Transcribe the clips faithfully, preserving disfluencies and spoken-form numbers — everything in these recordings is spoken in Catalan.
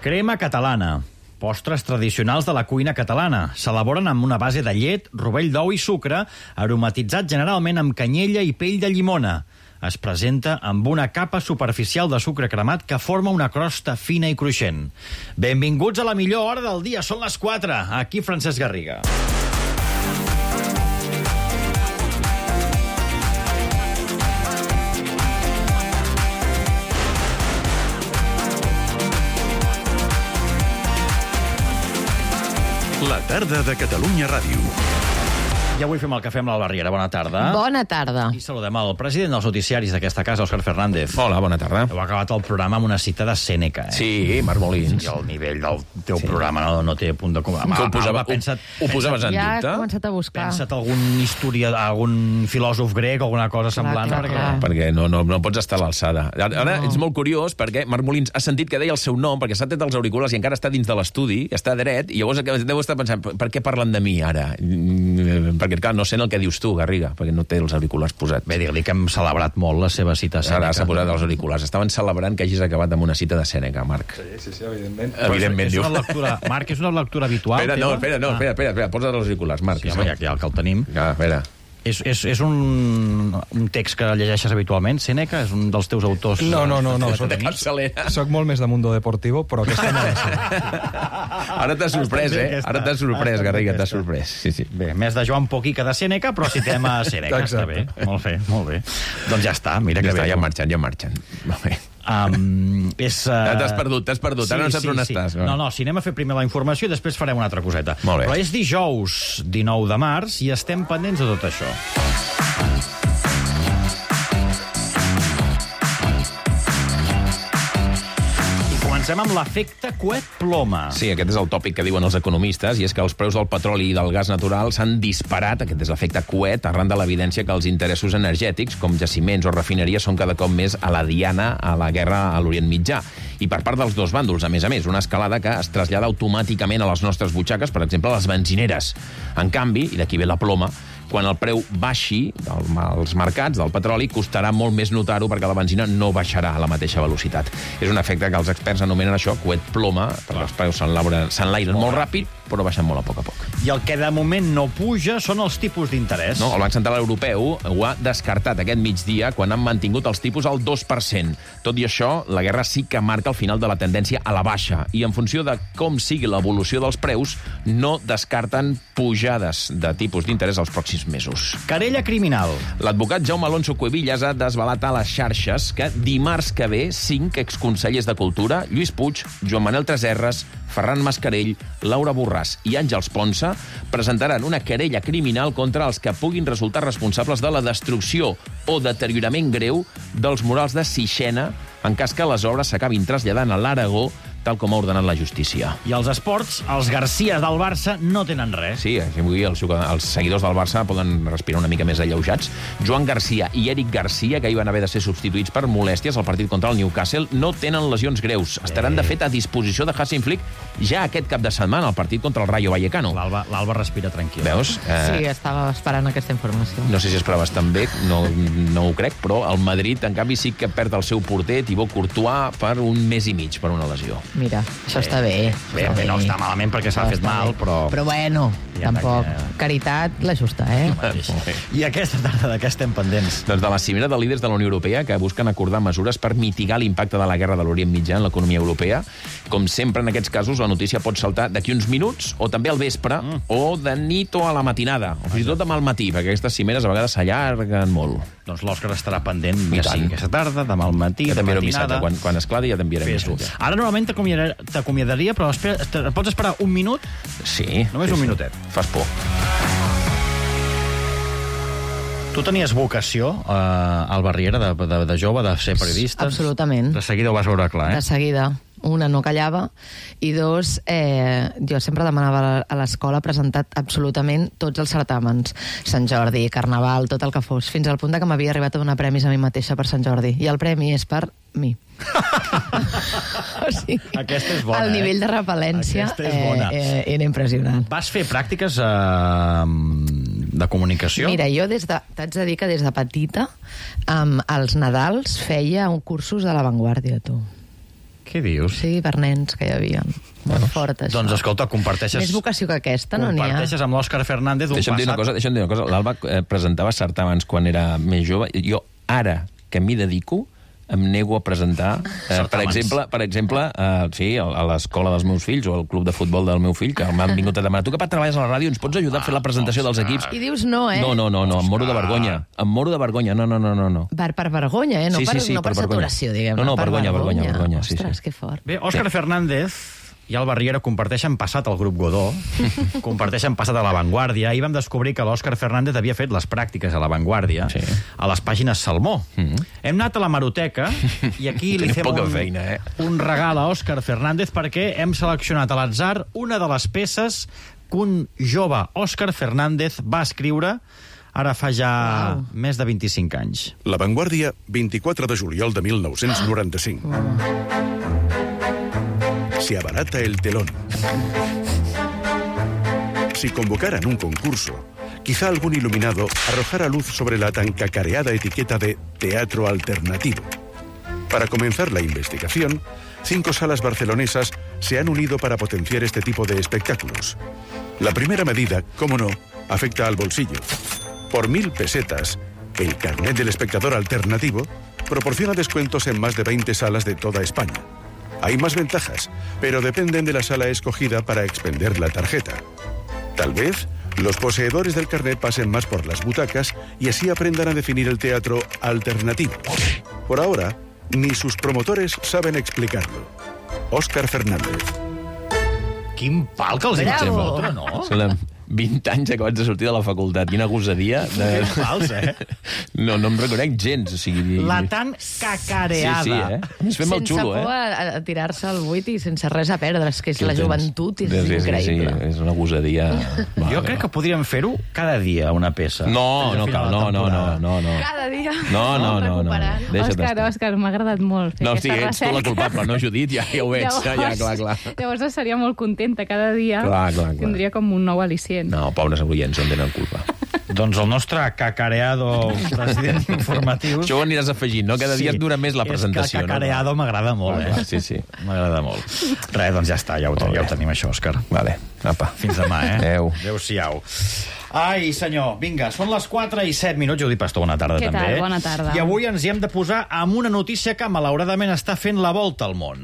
Crema catalana. Postres tradicionals de la cuina catalana. S'elaboren amb una base de llet, rovell d'ou i sucre, aromatitzat generalment amb canyella i pell de llimona. Es presenta amb una capa superficial de sucre cremat que forma una crosta fina i cruixent. Benvinguts a la millor hora del dia. Són les quatre. Aquí Francesc Garriga. La tarda de Catalunya Ràdio. I avui fem el cafè amb l'Alba Riera. Bona tarda. Bona tarda. I saludem el president dels noticiaris d'aquesta casa, Òscar Fernández. Hola, bona tarda. Heu acabat el programa amb una cita de Sèneca, eh? Sí, Marc Molins. I el nivell del teu sí. programa no, no té punt de... Com... Que ho, posava, pensa't, ho, ho posaves en ja dubte? Ja he començat a buscar. Pensa't algun historiador, algun filòsof grec, alguna cosa semblant. clar, perquè... clar. Perquè no, no, no pots estar a l'alçada. Ara, ara no. Ets molt curiós perquè Marc Molins ha sentit que deia el seu nom, perquè s'ha tret els auriculars i encara està dins de l'estudi, està dret, i llavors deu estar pensant, per què parlen de mi ara? Perquè, clar, no sent el que dius tu, Garriga, perquè no té els auriculars posats. Bé, dir-li que hem celebrat molt la seva cita a Sèneca. Ara s'ha posat els auriculars. Estaven celebrant que hagis acabat amb una cita de Sèneca, Marc. Sí, sí, sí, evidentment. Evidentment, és diu. una lectura, Marc, és una lectura habitual. Espera, no, espera, no, espera, espera, espera, posa't els auriculars, Marc. Sí, home, ja, ja que el tenim. Ah, espera. És, és, és un, un text que llegeixes habitualment, Sèneca? És un dels teus autors? No, no, no. no De capçalera. Soc molt més de Mundo Deportivo, però aquesta no la sé. Ara t'has sorprès, eh? Ara t'has sorprès, Garriga, t'has sorprès. Sí, sí. Bé, més de Joan Poquí que de Sèneca, però citem a Sèneca. Està bé, molt bé, molt bé. Doncs ja està, mira Ja que està, bé. ja marxen, ja marxen. Molt bé. Um, és, uh... T'has perdut, t'has perdut. Ara no saps on estàs. No, no, si anem a fer primer la informació i després farem una altra coseta. Molt bé. Però és dijous dinou de març i estem pendents de tot això. Comencem amb l'efecte coet ploma. Sí, aquest és el tòpic que diuen els economistes, i és que els preus del petroli i del gas natural s'han disparat, aquest és l'efecte coet, arran de l'evidència que els interessos energètics, com jaciments o refineries, són cada cop més a la diana a la guerra a l'Orient Mitjà. I per part dels dos bàndols, a més a més, una escalada que es trasllada automàticament a les nostres butxaques, per exemple, a les benzineres. En canvi, i d'aquí ve la ploma, quan el preu baixi als mercats del petroli, costarà molt més notar-ho perquè la benzina no baixarà a la mateixa velocitat. És un efecte que els experts anomenen això coet ploma, perquè els preus s'enlairen molt ràpid, però baixen molt a poc a poc. I el que de moment no puja són els tipus d'interès. No, el Banc Central Europeu ho ha descartat aquest migdia quan han mantingut els tipus al dos per cent. Tot i això, la guerra sí que marca el final de la tendència a la baixa, i en funció de com sigui l'evolució dels preus, no descarten pujades de tipus d'interès als pròxims mesos. Querella criminal. L'advocat Jaume Alonso Cuevillas ha desvelat a les xarxes que dimarts que ve cinc exconsellers de Cultura, Lluís Puig, Joan Manel Tresserras, Ferran Mascarell, Laura Borràs i Àngels Ponsa, presentaran una querella criminal contra els que puguin resultar responsables de la destrucció o deteriorament greu dels murals de Sixena en cas que les obres s'acabin traslladant a l'Aragó, tal com ha ordenat la justícia. I els esports, els Garcia del Barça no tenen res. Sí, avui els, els seguidors del Barça poden respirar una mica més alleujats. Joan Garcia i Eric Garcia, que hi van haver de ser substituïts per molèsties al partit contra el Newcastle, no tenen lesions greus. Estaran, de fet, a disposició de Hansi Flick ja aquest cap de setmana al partit contra el Rayo Vallecano. L'Alba respira tranquil. Veus? Eh... Sí, estava esperant aquesta informació. No sé si esperaves tan bé, no, no ho crec, però el Madrid, en canvi, sí que perd el seu porter, Thibaut Courtois, per un mes i mig, per una lesió. Mira, això està bé. Bé, bé, no està malament perquè s'ha fet mal, però... Però bueno, Ja, tampoc. perquè- Caritat, la justa, eh? I aquesta tarda de què estem pendents? Doncs de la cimera de líders de la Unió Europea que busquen acordar mesures per mitigar l'impacte de la guerra de l'Orient Mitjà en l'economia europea. Com sempre, en aquests casos, la notícia pot saltar d'aquí uns minuts, o també al vespre, mm. o de nit o a la matinada, o fins i tot demà al matí, perquè aquestes cimeres a vegades s'allarguen molt. Doncs l'Òscar estarà pendent, I ja tant. sigui aquesta tarda, demà al matí, Ja de t'enviaré un matinada. missatge. Quan, quan escladi ja t'enviaré un Fes-ho. missatge. Ara normalment t'acomiadar- t'acomiadaria, però espera, te- pots esperar un minut? Sí. Només sí, un sí. minutet. Fas por. Tu tenies vocació, eh, Alba Riera, de, de, de jove, de ser periodista? Absolutament. De seguida ho vas veure clar, eh? De seguida. Una, no callava, i dos, eh, jo sempre demanava a l'escola presentat absolutament tots els certàmens. Sant Jordi, Carnaval, tot el que fos, fins al punt de que m'havia arribat a donar premis a mi mateixa per Sant Jordi. I el premi és per mi. O sigui, Aquesta és bona, el eh? nivell de repel·lència Aquesta és bona. eh, eh, era impressionant. Vas fer pràctiques eh, de comunicació? Mira, jo des de, t'haig de dir que des de petita, um, als Nadals feia un cursos de l'avantguàrdia, tu. Què dius? Sí, per nens que hi havia. Molt fort, això. Doncs, escolta, comparteixes... Més vocació que aquesta, no n'hi ha. Comparteixes amb l'Òscar Fernández un Deixa'm dir una passat... cosa, deixa'm dir una cosa. L'Alba eh, presentava certàmens quan era més jove. Jo, ara que m'hi dedico, em nego a presentar, eh, per exemple, per exemple eh, sí, a l'escola dels meus fills o al club de futbol del meu fill, que m'han vingut a demanar tu que pa treballes a la ràdio, ens pots ajudar a fer la presentació dels equips? I dius no, eh? No, no, no, no, em moro de vergonya. Em moro de vergonya, no, no, no, no. no. Per, per vergonya, eh? No Sí, sí, per, sí, no per, per vergonya. saturació, diguem-ne. No, no, per vergonya, vergonya, vergonya, sí, Ostres, sí. que fort. Bé, Òscar Fernández i Alba Riera comparteixen passat al grup Godó, comparteixen passat a La Vanguardia, i vam descobrir que l'Òscar Fernández havia fet les pràctiques a La Vanguardia, Sí. a les pàgines Salmó. Mm-hmm. Hem anat a la Maroteca i aquí li Teniu fem poca un, feina, eh? un regal a Òscar Fernández perquè hem seleccionat a l'atzar una de les peces que un jove Òscar Fernández va escriure ara fa ja Wow. més de vint-i-cinc anys. La Vanguardia, vint-i-quatre de juliol de mil nou-cents noranta-cinc. Se abarata el telón. Si convocaran un concurso, quizá algún iluminado arrojara luz sobre la tan cacareada etiqueta de teatro alternativo. Para comenzar la investigación, cinco salas barcelonesas se han unido para potenciar este tipo de espectáculos. La primera medida, cómo no, afecta al bolsillo. Por mil pesetas, el carnet del espectador alternativo proporciona descuentos en más de veinte salas de toda España. Hay más ventajas, pero dependen de la sala escogida para expender la tarjeta. Tal vez los poseedores del carnet pasen más por las butacas y así aprendan a definir el teatro alternativo. Por ahora, ni sus promotores saben explicarlo. Òscar Fernández. Quin pal que els hi Bravo! fem fotre, no? Són vint anys acabats de sortir de la facultat. Quina gosadia. De... Quins pals, eh? No, no em reconec gens. O sigui... La tan cacareada. Sí, sí, eh? Ens fem el Sense xulo, por eh? a, a tirar-se al buit i sense res a perdre. És que és Aquí ho la tens. joventut i és sí, sí, increïble. Sí, és una gosadia. Va, Jo va, crec va. que podríem fer-ho cada dia, una peça. No, Fins no al final cal, de no, la no, no, temporada. no, no. Cada dia. No, no, no, no. recuperant. Deixa't Òscar, estar. Òscar, m'ha agradat molt fer No, aquesta hosti, ets tu la recerca. culpable, no, Judit? Ja, ja ho veig, ja, ja, clar, clar. Llavors estaria molt contenta cada dia. Clar, clar, clar. Tindria com un nou al·licient. No, pobres oients, en tenen culpa. Doncs el nostre cacareado president d'informatius... Això ho aniràs afegint, no? Cada dia et dura més la presentació. És que cacareado m'agrada molt, Clar, eh? clar, sí, sí. M'agrada molt. Res, doncs ja està, ja ho, Molt ja ho bé. tenim, això, Òscar. Vale, apa. Fins demà, eh? Adéu. Adéu-siau. Ai, senyor, vinga, són les quatre i set minuts. Judit Pastor, bona tarda, Què també. tal? Bona tarda. I avui ens hi hem de posar amb una notícia que, malauradament, està fent la volta al món.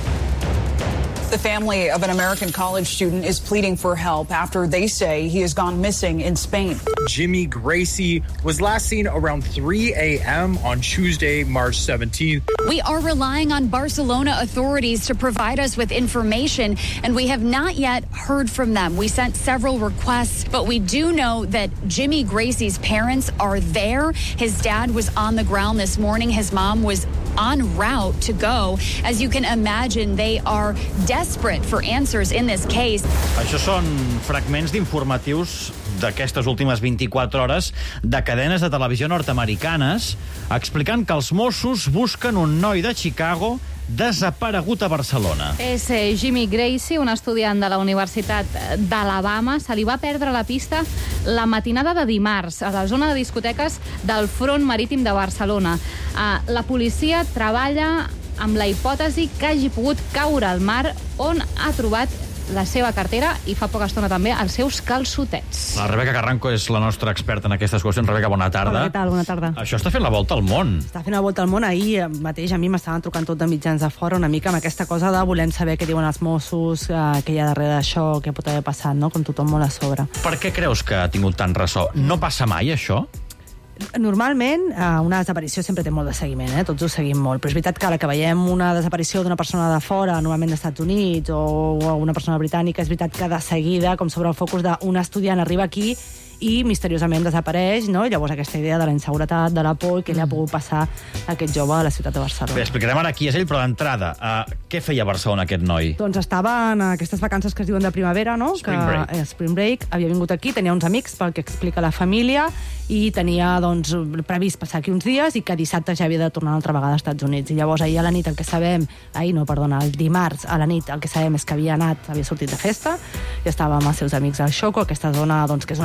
The family of an American college student is pleading for help after they say he has gone missing in Spain. Jimmy Gracie was last seen around three a.m. on Tuesday, March seventeenth. We are relying on Barcelona authorities to provide us with information, and we have not yet heard from them. We sent several requests, but we do know that Jimmy Gracie's parents are there. His dad was on the ground this morning. His mom was en route to go. As you can imagine, they are desperate for answers in this case. Això són fragments d'informatius d'aquestes últimes vint-i-quatre hores de cadenes de televisió nord-americanes explicant que els Mossos busquen un noi de Chicago desaparegut a Barcelona. És eh, Jimmy Gracie, un estudiant de la Universitat d'Alabama. Se li va perdre la pista la matinada de dimarts a la zona de discoteques del Front Marítim de Barcelona. Eh, la policia treballa amb la hipòtesi que hagi pogut caure al mar, on ha trobat la seva cartera i fa poca estona també els seus calçotets. La Rebeca Carranco és la nostra experta en aquestes qüestions. Rebeca, bona tarda. Hola, què tal? Bona tarda. Això està fent la volta al món. Està fent la volta al món. Ahir mateix a mi m'estaven trucant tot de mitjans de fora una mica amb aquesta cosa de volem saber què diuen els Mossos, eh, què hi ha darrere d'això, què pot haver passat, no? Com tothom molt a sobre. Per què creus que ha tingut tant ressò? No passa mai, això? Normalment, eh, una desaparició sempre té molt de seguiment, eh? Tots ho seguim molt, però és veritat que a la que veiem una desaparició d'una persona de fora, normalment dels Estats Units o una persona britànica, és veritat que de seguida, com sobre el focus d'un estudiant, arriba aquí i misteriosament desapareix, no? Llavors aquesta idea de la inseguretat, de la por, i què li ha pogut passar a aquest jove a la ciutat de Barcelona. Bé, explicarem ara qui és ell, però d'entrada, uh, què feia a Barcelona aquest noi? Doncs estava en aquestes vacances que es diuen de primavera, no? Spring que, break. Eh, Spring break. Havia vingut aquí, tenia uns amics, pel que explica la família, i tenia doncs, previst passar aquí uns dies i que dissabte ja havia de tornar una altra vegada als Estats Units. I llavors ahir a la nit el que sabem... Ahir no, perdona, el dimarts a la nit el que sabem és que havia anat, havia sortit de festa, i estava amb els seus amics al Xoco, aquesta zona doncs, que és una zona molt turística,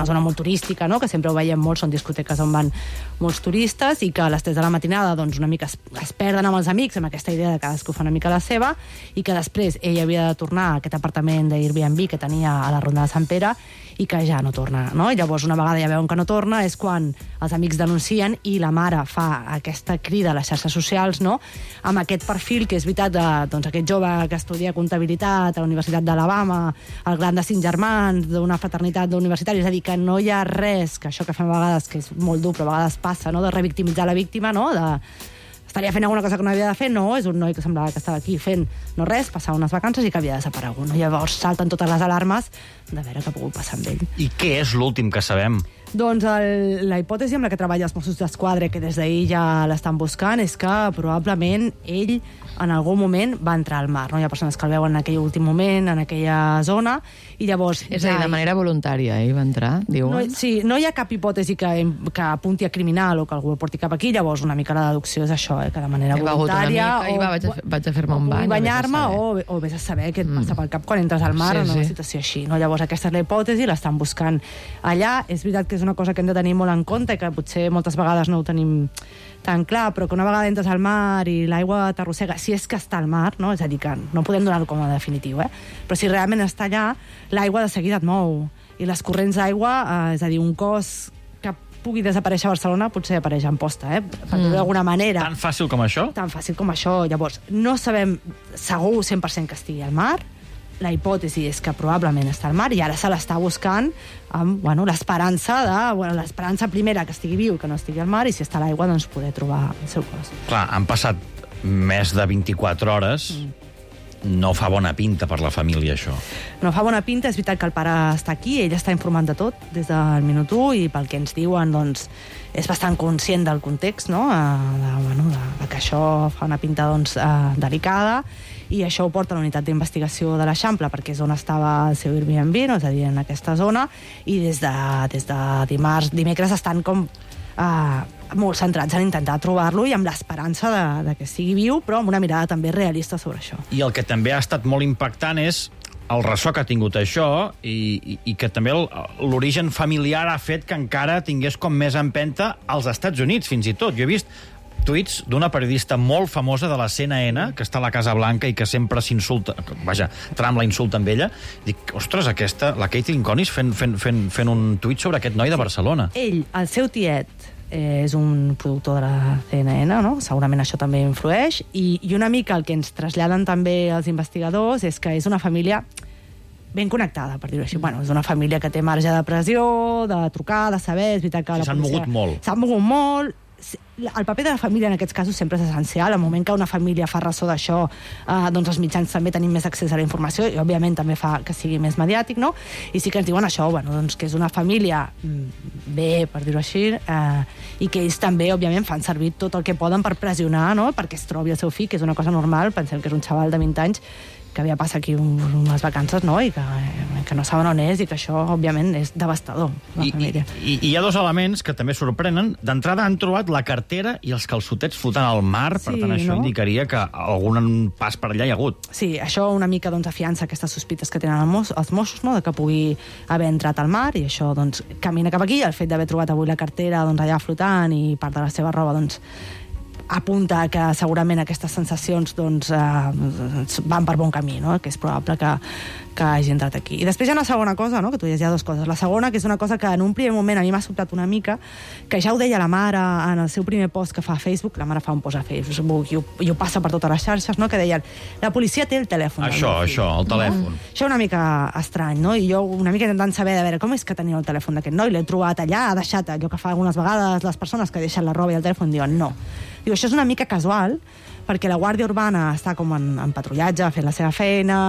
turística, no? Que sempre ho veiem molt, són discoteques on van molts turistes i que a les tres de la matinada doncs, una mica es, es perden amb els amics, amb aquesta idea de cadascú fa una mica la seva, i que després ell havia de tornar a aquest apartament d'Airbnb que tenia a la Ronda de Sant Pere i que ja no torna, no? I llavors una vegada ja veuen que no torna és quan els amics denuncien i la mare fa aquesta crida a les xarxes socials, no? Amb aquest perfil que és veritat de, doncs, aquest jove que estudia comptabilitat a la Universitat d'Alabama, el gran de cinc germans, d'una fraternitat d'universitaris, és a dir, que no hi ha res, que això que fem a vegades, que és molt dur, però a vegades passa, no? De revictimitzar la víctima, no? De estaria fent alguna cosa que no havia de fer, no, és un noi que semblava que estava aquí fent no res, passava unes vacances i que havia desaparegut. No? Llavors salten totes les alarmes de veure què ha pogut passar amb ell. I què és l'últim que sabem? Doncs el, la hipòtesi amb la que treballa els Mossos d'Esquadra, que des d'ahir ja l'estan buscant, és que probablement ell en algun moment va entrar al mar. No? Hi ha persones que el veuen en aquell últim moment, en aquella zona, i llavors... És a dir, de manera voluntària, ell va entrar, diuen? No, sí, no hi ha cap hipòtesi que, que apunti a criminal o que algú el porti cap aquí, llavors una mica la deducció és això, eh, que de manera he voluntària... He o, i va, vaig, a, vaig a fer-me un bany. O banyar-me o, o vés a saber què et mm. passa pel cap quan entres al mar sí, en una sí. situació així. No? Llavors aquesta és la hipòtesi, l'estan buscant allà. És veritat que és una cosa que hem de tenir molt en compte i que potser moltes vegades no ho tenim tan clar, però que una vegada entres al mar i l'aigua t'arrossega, si és que està al mar, no? És a dir, que no podem donar-ho com a definitiu, eh? Però si realment està allà, l'aigua de seguida et mou. I les corrents d'aigua, eh, és a dir, un cos que pugui desaparèixer a Barcelona potser apareix en posta, eh? Per dir-ho mm. d'alguna manera. Tan fàcil com això? Tan fàcil com això. Llavors, no sabem segur cent per cent que estigui al mar. La hipòtesi és que probablement està al mar i ara se l'està buscant amb bueno, l'esperança de, bueno, l'esperança primera que estigui viu, que no estigui al mar, i si està a l'aigua, doncs poder trobar el seu cos. Clar, han passat més de vint-i-quatre hores. Mm. No fa bona pinta per la família, això. No fa bona pinta, és veritat que el pare està aquí, ell està informant de tot des del minut u i pel que ens diuen, doncs, és bastant conscient del context, no? De, bueno, de, de que això fa una pinta doncs, eh, delicada, i això ho porta a la unitat d'investigació de l'Eixample, perquè és on estava el seu Airbnb, no? És a dir, en aquesta zona, i des de, des de dimarts, dimecres estan com eh, molt centrats en intentar trobar-lo i amb l'esperança de, de que sigui viu, però amb una mirada també realista sobre això. I el que també ha estat molt impactant és el ressò que ha tingut això i, i, i que també l'origen familiar ha fet que encara tingués com més empenta als Estats Units, fins i tot. Jo he vist tuits d'una periodista molt famosa de la C N N, que està a la Casa Blanca i que sempre s'insulta, vaja, Trump la insulta amb ella. Dic, ostres, aquesta, la Caitlin Connis fent, fent, fent, fent un tuit sobre aquest noi de Barcelona. Ell, el seu tiet, eh, és un productor de la C N N, no? Segurament això també influeix, i, i una mica el que ens traslladen també els investigadors és que és una família ben connectada, per dir-ho així. Bueno, és una família que té marge de pressió, de trucar, de saber, és veritat que sí, la s'han policia... mogut molt. S'han mogut molt. El paper de la família en aquests casos sempre és essencial. Al moment que una família fa ressò d'això, eh, doncs els mitjans també tenim més accés a la informació i, òbviament, també fa que sigui més mediàtic, no? I sí que ens diuen això, bueno, doncs, que és una família bé, per dir-ho així, eh, i que ells també, òbviament, fan servir tot el que poden per pressionar, no?, perquè es trobi el seu fill, que és una cosa normal. Pensem que és un xaval de vint anys que havia passat aquí un, unes vacances, no?, i que, que no saben on és, i que això, òbviament, és devastador, la I, família. I, I hi ha dos elements que també sorprenen. D'entrada han trobat la cartera i els calçotets flotant al mar, per Sí, tant això no? indicaria que algun pas per allà hi ha hagut. Sí, això una mica doncs, afiança aquestes sospites que tenen els Mossos, els Mossos, no?, de que pugui haver entrat al mar, i això doncs, camina cap aquí. El fet d'haver trobat avui la cartera doncs, allà flotant i part de la seva roba doncs, apunta que segurament aquestes sensacions doncs, eh, van per bon camí, no? Que és probable que, que hagi entrat aquí. I després hi ha una segona cosa, no? Que tu deies, hi ha dues coses. La segona, que és una cosa que en un primer moment a mi m'ha sobtat una mica, que ja ho deia la mare en el seu primer post que fa a Facebook, la mare fa un post a Facebook i ho, i ho passa per totes les xarxes, no? Que deien, la policia té el telèfon. Això, això, el telèfon. No? Això una mica estrany, no? I jo una mica intentant saber de veure com és que tenia el telèfon d'aquest noi, l'he trobat allà, ha deixat allò que fa algunes vegades les persones que deixen la roba i el telèfon diuen no. Diu, això és una mica casual, perquè la Guàrdia Urbana està com en, en patrullatge, fent la seva feina,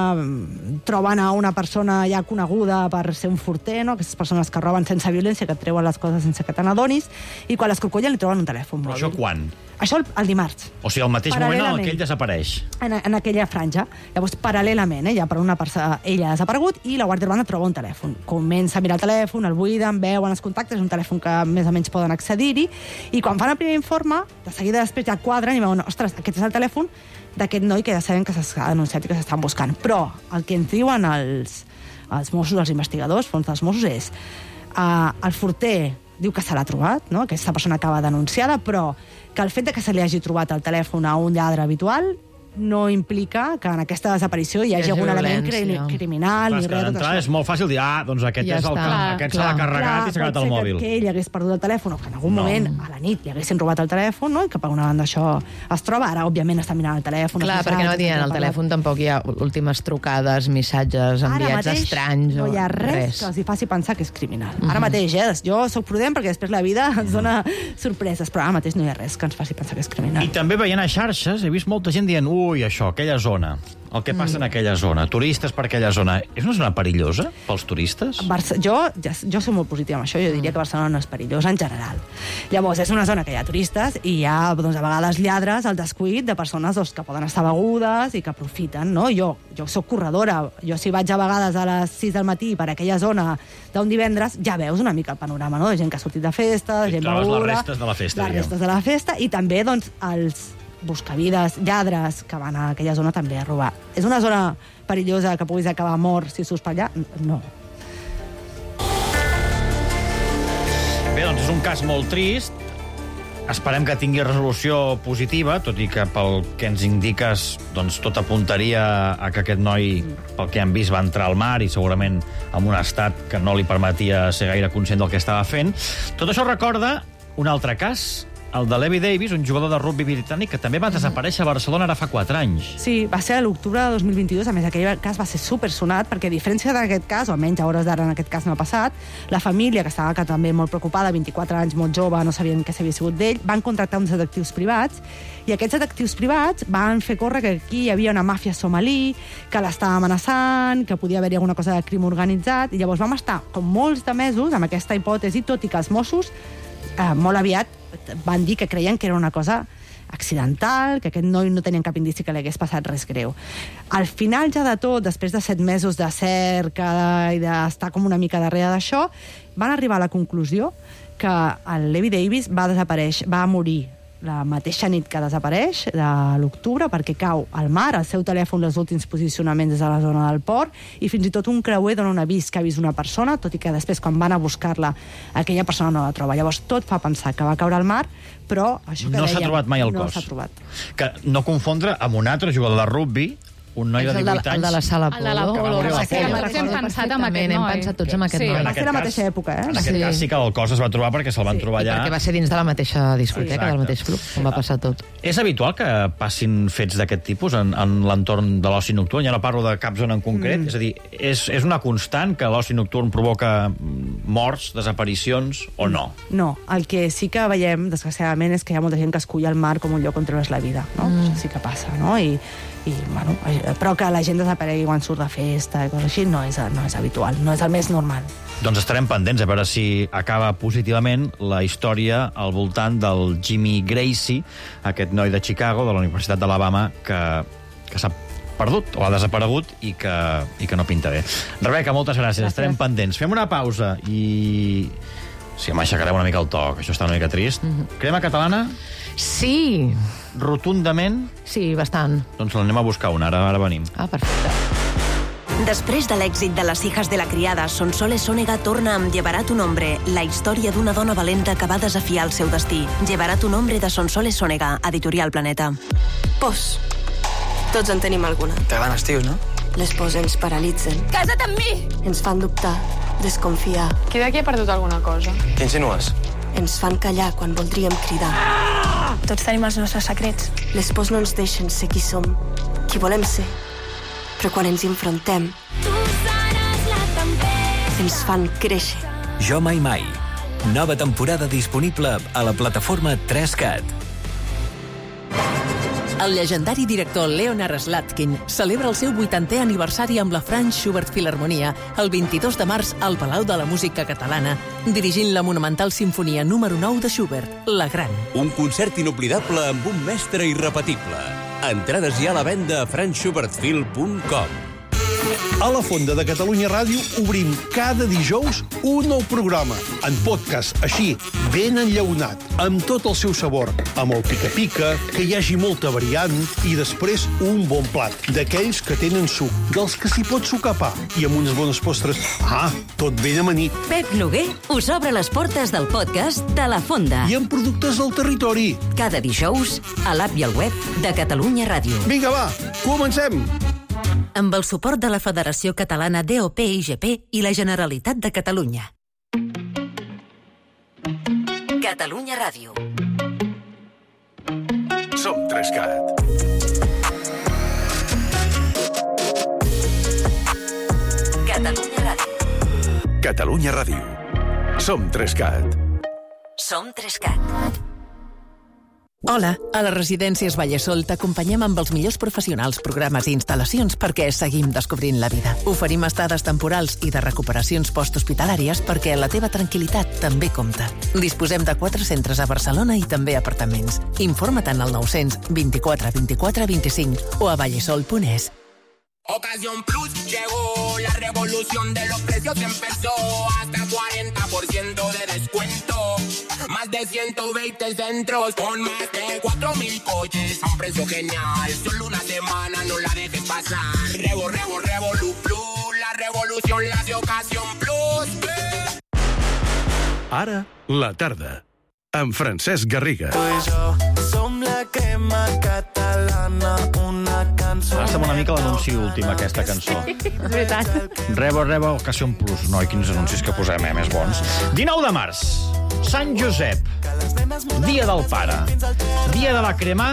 troben a una persona ja coneguda per ser un forter, no? Aquestes persones que roben sense violència, que et treuen les coses sense que te n'adonis, i quan l'escorcollen li troben un telèfon mòbil. Però això quan? Això el, el dimarts. O sigui, al mateix moment en què ell desapareix. En, en aquella franja. Llavors, paral·lelament, eh, ja per una persona, ella ha desaparegut i la Guàrdia Urbana troba un telèfon. Comença a mirar el telèfon, el buiden, veuen els contactes, un telèfon que més o menys poden accedir-hi, i quan fan el primer informe, de seguida després ja quadren i veuen, ostres, aquest és el telèfon d'aquest noi que ja sabem que s'ha denunciat i que s'estan buscant. Però el que ens diuen els, els Mossos, els investigadors, fons dels Mossos, és Uh, el furter diu que se l'ha trobat, no? Aquesta persona acaba denunciada, però que el fet de que se li hagi trobat el telèfon a un lladre habitual no implica que en aquesta desaparició hi hagi algun element cri criminal. Però és que d'entrada és molt fàcil dir, ah, doncs aquest és el que aquest s'ha carregat i s'ha quedat el mòbil. Que ell hagués perdut el telèfon o que en algun moment a la nit li haguessin robat el telèfon, no? I que per una banda això es troba. Ara, òbviament, està mirant el telèfon. Clar, perquè no dient el telèfon tampoc hi ha últimes trucades, missatges enviats estranys. No hi ha res que els hi faci pensar que és criminal. Ara mateix, eh? Jo soc prudent perquè després la vida ens dona sorpreses, però ara mateix no hi ha res que ens faci pensar que és criminal. I també veient a xarxes he vist molta gent dient ui, això, aquella zona, el que passa mm. en aquella zona, turistes per aquella zona, és una zona perillosa pels turistes? Barça, jo, ja, jo soc molt positiva amb això, jo diria que Barcelona no és perillosa en general. Llavors, és una zona que hi ha turistes i hi ha, doncs, a vegades lladres al descuit de persones doncs, que poden estar begudes i que aprofiten, no? Jo, jo soc corredora, jo si vaig a vegades a les sis del matí per aquella zona d'un divendres, ja veus una mica el panorama, no? De gent que ha sortit de festa, de gent beguda... les restes de la festa, les restes de la festa, i també, doncs, els buscavides, lladres que van a aquella zona també a robar. És una zona perillosa que puguis acabar mort si surts per allà? No. Bé, doncs és un cas molt trist. Esperem que tingui resolució positiva, tot i que pel que ens indiques, doncs tot apuntaria a que aquest noi, pel que hem vist, va entrar al mar i segurament en un estat que no li permetia ser gaire conscient del que estava fent. Tot això recorda un altre cas, el de Levi Davis, un jugador de rugby britànic que també va desaparèixer a Barcelona ara fa quatre anys. Sí, va ser a l'octubre de dos mil vint-i-dos. A més, aquell cas va ser supersonat, perquè a diferència d'aquest cas, o almenys a hores d'ara en aquest cas no ha passat, la família, que estava que també molt preocupada, vint-i-quatre anys, molt jove, no sabien què s'havia sigut d'ell, van contractar uns detectius privats, i aquests detectius privats van fer córrer que aquí hi havia una màfia somalí, que l'estava amenaçant, que podia haver-hi alguna cosa de crim organitzat, i llavors vam estar com molts de mesos amb aquesta hipòtesi, tot i que els Mossos eh, molt aviat van dir que creien que era una cosa accidental, que aquest noi no tenia cap indici que li hagués passat res greu. Al final ja de tot, després de set mesos de cerca i d'estar com una mica darrere d'això, van arribar a la conclusió que el Levi Davis va desaparèixer, va morir la mateixa nit que desapareix, de l'octubre, perquè cau al mar, el seu telèfon, els últims posicionaments des de la zona del port, i fins i tot un creuer dona un avís que ha vist una persona, tot i que després, quan van a buscar-la, aquella persona no la troba. Llavors, tot fa pensar que va caure al mar, però això que no dèiem... No s'ha trobat mai el no cos. No s'ha trobat. Que no confondre amb un altre jugador de rugby, un noi de divuit anys... El de la sala Polo. El de la Polo. Hem pensat en aquest noi. Hem pensat tots en aquest noi. Va ser la mateixa època, eh? En aquest cas sí que el cos es va trobar perquè se'l van trobar allà. Perquè va ser dins de la mateixa discoteca, del mateix club, on va passar tot. És habitual que passin fets d'aquest tipus en, en l'entorn de l'oci nocturn? Ja no parlo de cap zona en concret. Mm. És a dir, és, és una constant que l'oci nocturn provoca morts, desaparicions o no? No. El que sí que veiem, desgraciadament, és que hi ha molta gent que escull el mar com un lloc on treure's la vida. No? Mm. Això sí que passa, no? I, i, bueno, però que la gent desaparegui quan surt de festa i coses així no és, no és habitual, no és el més normal. Doncs estarem pendents a veure si acaba positivament la història al voltant del Jimmy Gracie, aquest noi de Chicago, de la Universitat d'Alabama, que, que s'ha perdut o ha desaparegut i que, i que no pinta bé. Rebeca, moltes gràcies, gràcies. Estarem pendents. Fem una pausa i... Sí, m'aixecarem una mica el to, que això està una mica trist. Mm-hmm. Crema catalana? Sí. Rotundament? Sí, bastant. Doncs l'anem a buscar una, ara, ara venim. Ah, perfecte. Després de l'èxit de Les hijas de la criada, Sonsoles Sónega torna amb Llevará tu nombre, la història d'una dona valenta que va desafiar el seu destí. Llevará tu nombre de Sonsoles Sónega, Editorial Planeta. Pors. Tots en tenim alguna. T'agraden els tios, no? Les pors ens paralitzen. Casa't amb mi! Ens fan dubtar, desconfiar. Qui d'aquí ha perdut alguna cosa? Què insinues? Ens fan callar quan voldríem cridar. Ah! Tots tenim els nostres secrets. Les pors no ens deixen ser qui som, qui volem ser. Però quan ens enfrontem, ens fan créixer. Jo mai mai. Nova temporada disponible a la plataforma tres cat. El llegendari director Leonard Slatkin celebra el seu vuitantè aniversari amb la Franz Schubert Filharmonia el vint-i-dos de març al Palau de la Música Catalana, dirigint la monumental sinfonia número nou de Schubert, La Gran. Un concert inoblidable amb un mestre irrepetible. Entrades ja a la venda a franz schubert fil punt com. A la Fonda de Catalunya Ràdio obrim cada dijous un nou programa, en podcast, així, ben enllaunat, amb tot el seu sabor, amb el pica-pica, que hi hagi molta variant, i després un bon plat, d'aquells que tenen suc, dels que s'hi pot sucar pa, i amb unes bones postres. Ah, tot ben amanit. Pep Noguer us obre les portes del podcast de La Fonda. I amb productes del territori. Cada dijous, a l'app i al web de Catalunya Ràdio. Vinga, va, comencem! Amb el suport de la Federació Catalana D O P I G P i la Generalitat de Catalunya. Catalunya Ràdio. Som Trescat. Catalunya Ràdio. Catalunya Ràdio. Som Trescat. Som Trescat. Hola, a les residències Vallesol t'acompanyem amb els millors professionals, programes i instal·lacions perquè seguim descobrint la vida. Oferim estades temporals i de recuperacions posthospitalàries perquè la teva tranquil·litat també compta. Disposem de quatre centres a Barcelona i també apartaments. Informa't al nou vint-i-quatre vint-i-quatre vint-i-cinc o a vallesol punt es. Ocasión Plus llegó, la revolución de los precios empezó, hasta cuarenta por ciento de descuento, más de ciento veinte centros, con más de cuatro mil coches a un precio genial, solo una semana no la dejes pasar, Revo, Revo, Revolu Plus, la revolución la de Ocasión Plus. Ara, la tarda, amb Francesc Garriga. Tu i jo som la crema catalana, una cançó... Ara sembla una mica l'anunci últim, aquesta cançó. És veritat. Rebo, rebo, Ocasión Plus. Noi, quins anuncis que posem, eh, més bons. dinou de març, Sant Josep, dia del pare, dia de la crema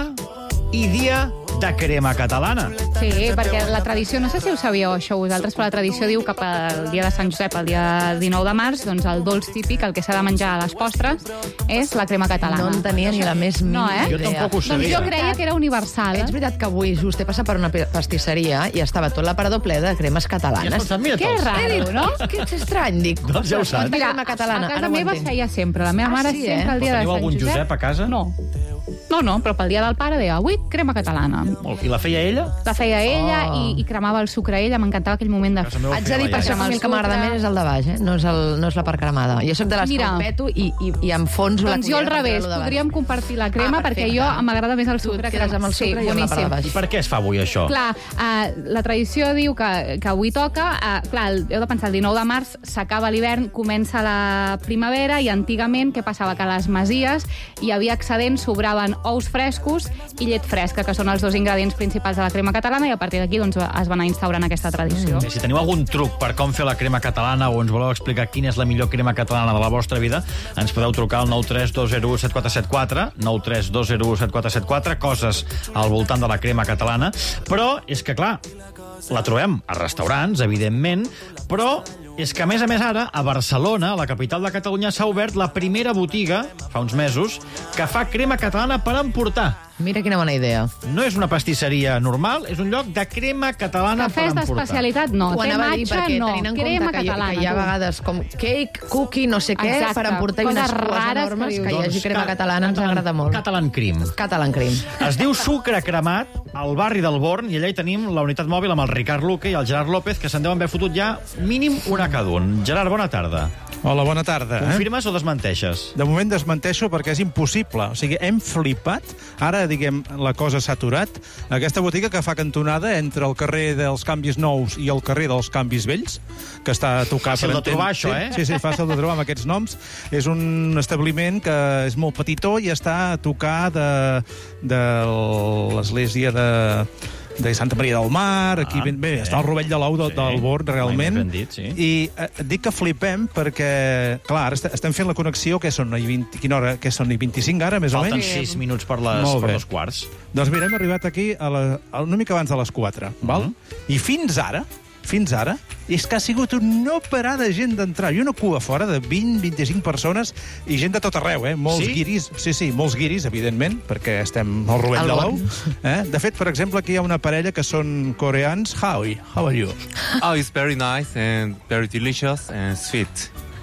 i dia de crema catalana. Sí, perquè la tradició, no sé si ho sabíeu això vosaltres, però la tradició diu que pel dia de Sant Josep, el dia dinou de març, doncs el dolç típic, el que s'ha de menjar a les postres, és la crema catalana. No en tenia ni la més mínima no, eh? Jo tampoc ho sabia. Doncs jo creia que era universal. És veritat que avui just he passat per una pastisseria i estava tot l'aparador ple de cremes catalanes. I has pensat, mira, Que tots. raro, no? Que és estrany, dic. Doncs ja ho saps. Mira, crema catalana, a casa ara ho meva entenc. feia sempre, la meva Ah, mare sí, sempre eh? el dia Però de teniu Sant algun Josep. Josep a casa? No. No, no, però pel dia del pare deia, avui crema catalana. I la feia ella? La feia ella Oh. i, i cremava el sucre ella, m'encantava aquell moment de... Casa meva Haig de dir, per això, Amb que a mi el el que m'agrada sucre. més és el de baix, eh? No és, el, no és la part cremada. Jo soc de les Mira. que ho peto i, i, i enfonso la Doncs jo al cullera per revés, treure-lo de baix. podríem compartir la crema Ah, perquè perfecte. jo m'agrada més el Tu sucre. et quedes amb el sucre sí, i amb la part de boníssim. baix. I per què es fa avui això? Clar, uh, la tradició diu que, que avui toca... Uh, clar, el- heu de pensar, el dinou de març s'acaba l'hivern, comença la primavera i antigament què passava? Que a les masies hi havia excedents, sobraven ous frescos i llet fresca, que són els dos ingredients principals de la crema catalana, i a partir d'aquí doncs, es va anar instaurant aquesta tradició. Mm. Si teniu algun truc per com fer la crema catalana o ens voleu explicar quina és la millor crema catalana de la vostra vida, ens podeu trucar al nou tres dos zero u set quatre set quatre, nou tres dos zero u set quatre set quatre, coses al voltant de la crema catalana. Però és que, clar, la trobem a restaurants, evidentment, però és que, a més a més, ara, a Barcelona, a la capital de Catalunya, s'ha obert la primera botiga, fa uns mesos, que fa crema catalana per emportar. Mira quina bona idea. No és una pastisseria normal, és un lloc de crema catalana Cafès per emportar. d'especialitat no, Ho té anava a dir, matxa perquè no, tenint en crema compte que hi, catalana. que hi ha tu. vegades com cake, cookie, no sé què, Exacte. per emportar i Coses unes cues rares que enormes, dius. que hi hagi Doncs crema ca- catalana ens agrada molt. Catalan Cream. Catalan Cream. Es diu Sucre Cremat, al barri del Born, i allà hi tenim la unitat mòbil amb el Ricard Luque i el Gerard López, que se'n deuen haver fotut ja mínim una cada un. Gerard, bona tarda. Hola, bona tarda. Eh? Confirmes o desmenteixes? De moment desmenteixo perquè és impossible. O sigui, hem flipat. Ara, diguem, la cosa s'ha aturat. Aquesta botiga que fa cantonada entre el carrer dels Canvis Nous i el carrer dels Canvis Vells, que està a tocar... Fàcil per de entendre- trobar, això, eh? Sí, sí, fàcil de trobar amb aquests noms. És un establiment que és molt petitó i està a tocar de, de l'església de... de Santa Maria del Mar, aquí Ah, ben bé, bé. està al rovell de l'ou del, Sí. del Born, realment. Mai més ben dit, sí. I eh, dic que flipem perquè, clar, ara est- estem fent la connexió, que són i vint, quina hora, que són i vint-i-cinc ara, més Falten o menys? sis minuts per les, Molt per bé. dos quarts. Doncs mira, hem arribat aquí a la, a una mica abans de les quatre, val? I fins ara, fins ara, és que ha sigut un no parar de gent d'entrar. I una cua fora de vint a vint-i-cinc persones i gent de tot arreu, eh? Molts Sí? guiris, sí, sí, molts guiris, evidentment, perquè estem al rovell Al de Born. l'ou. Eh? De fet, per exemple, aquí hi ha una parella que són coreans. How, how are you? Oh, it's very nice and very delicious and sweet.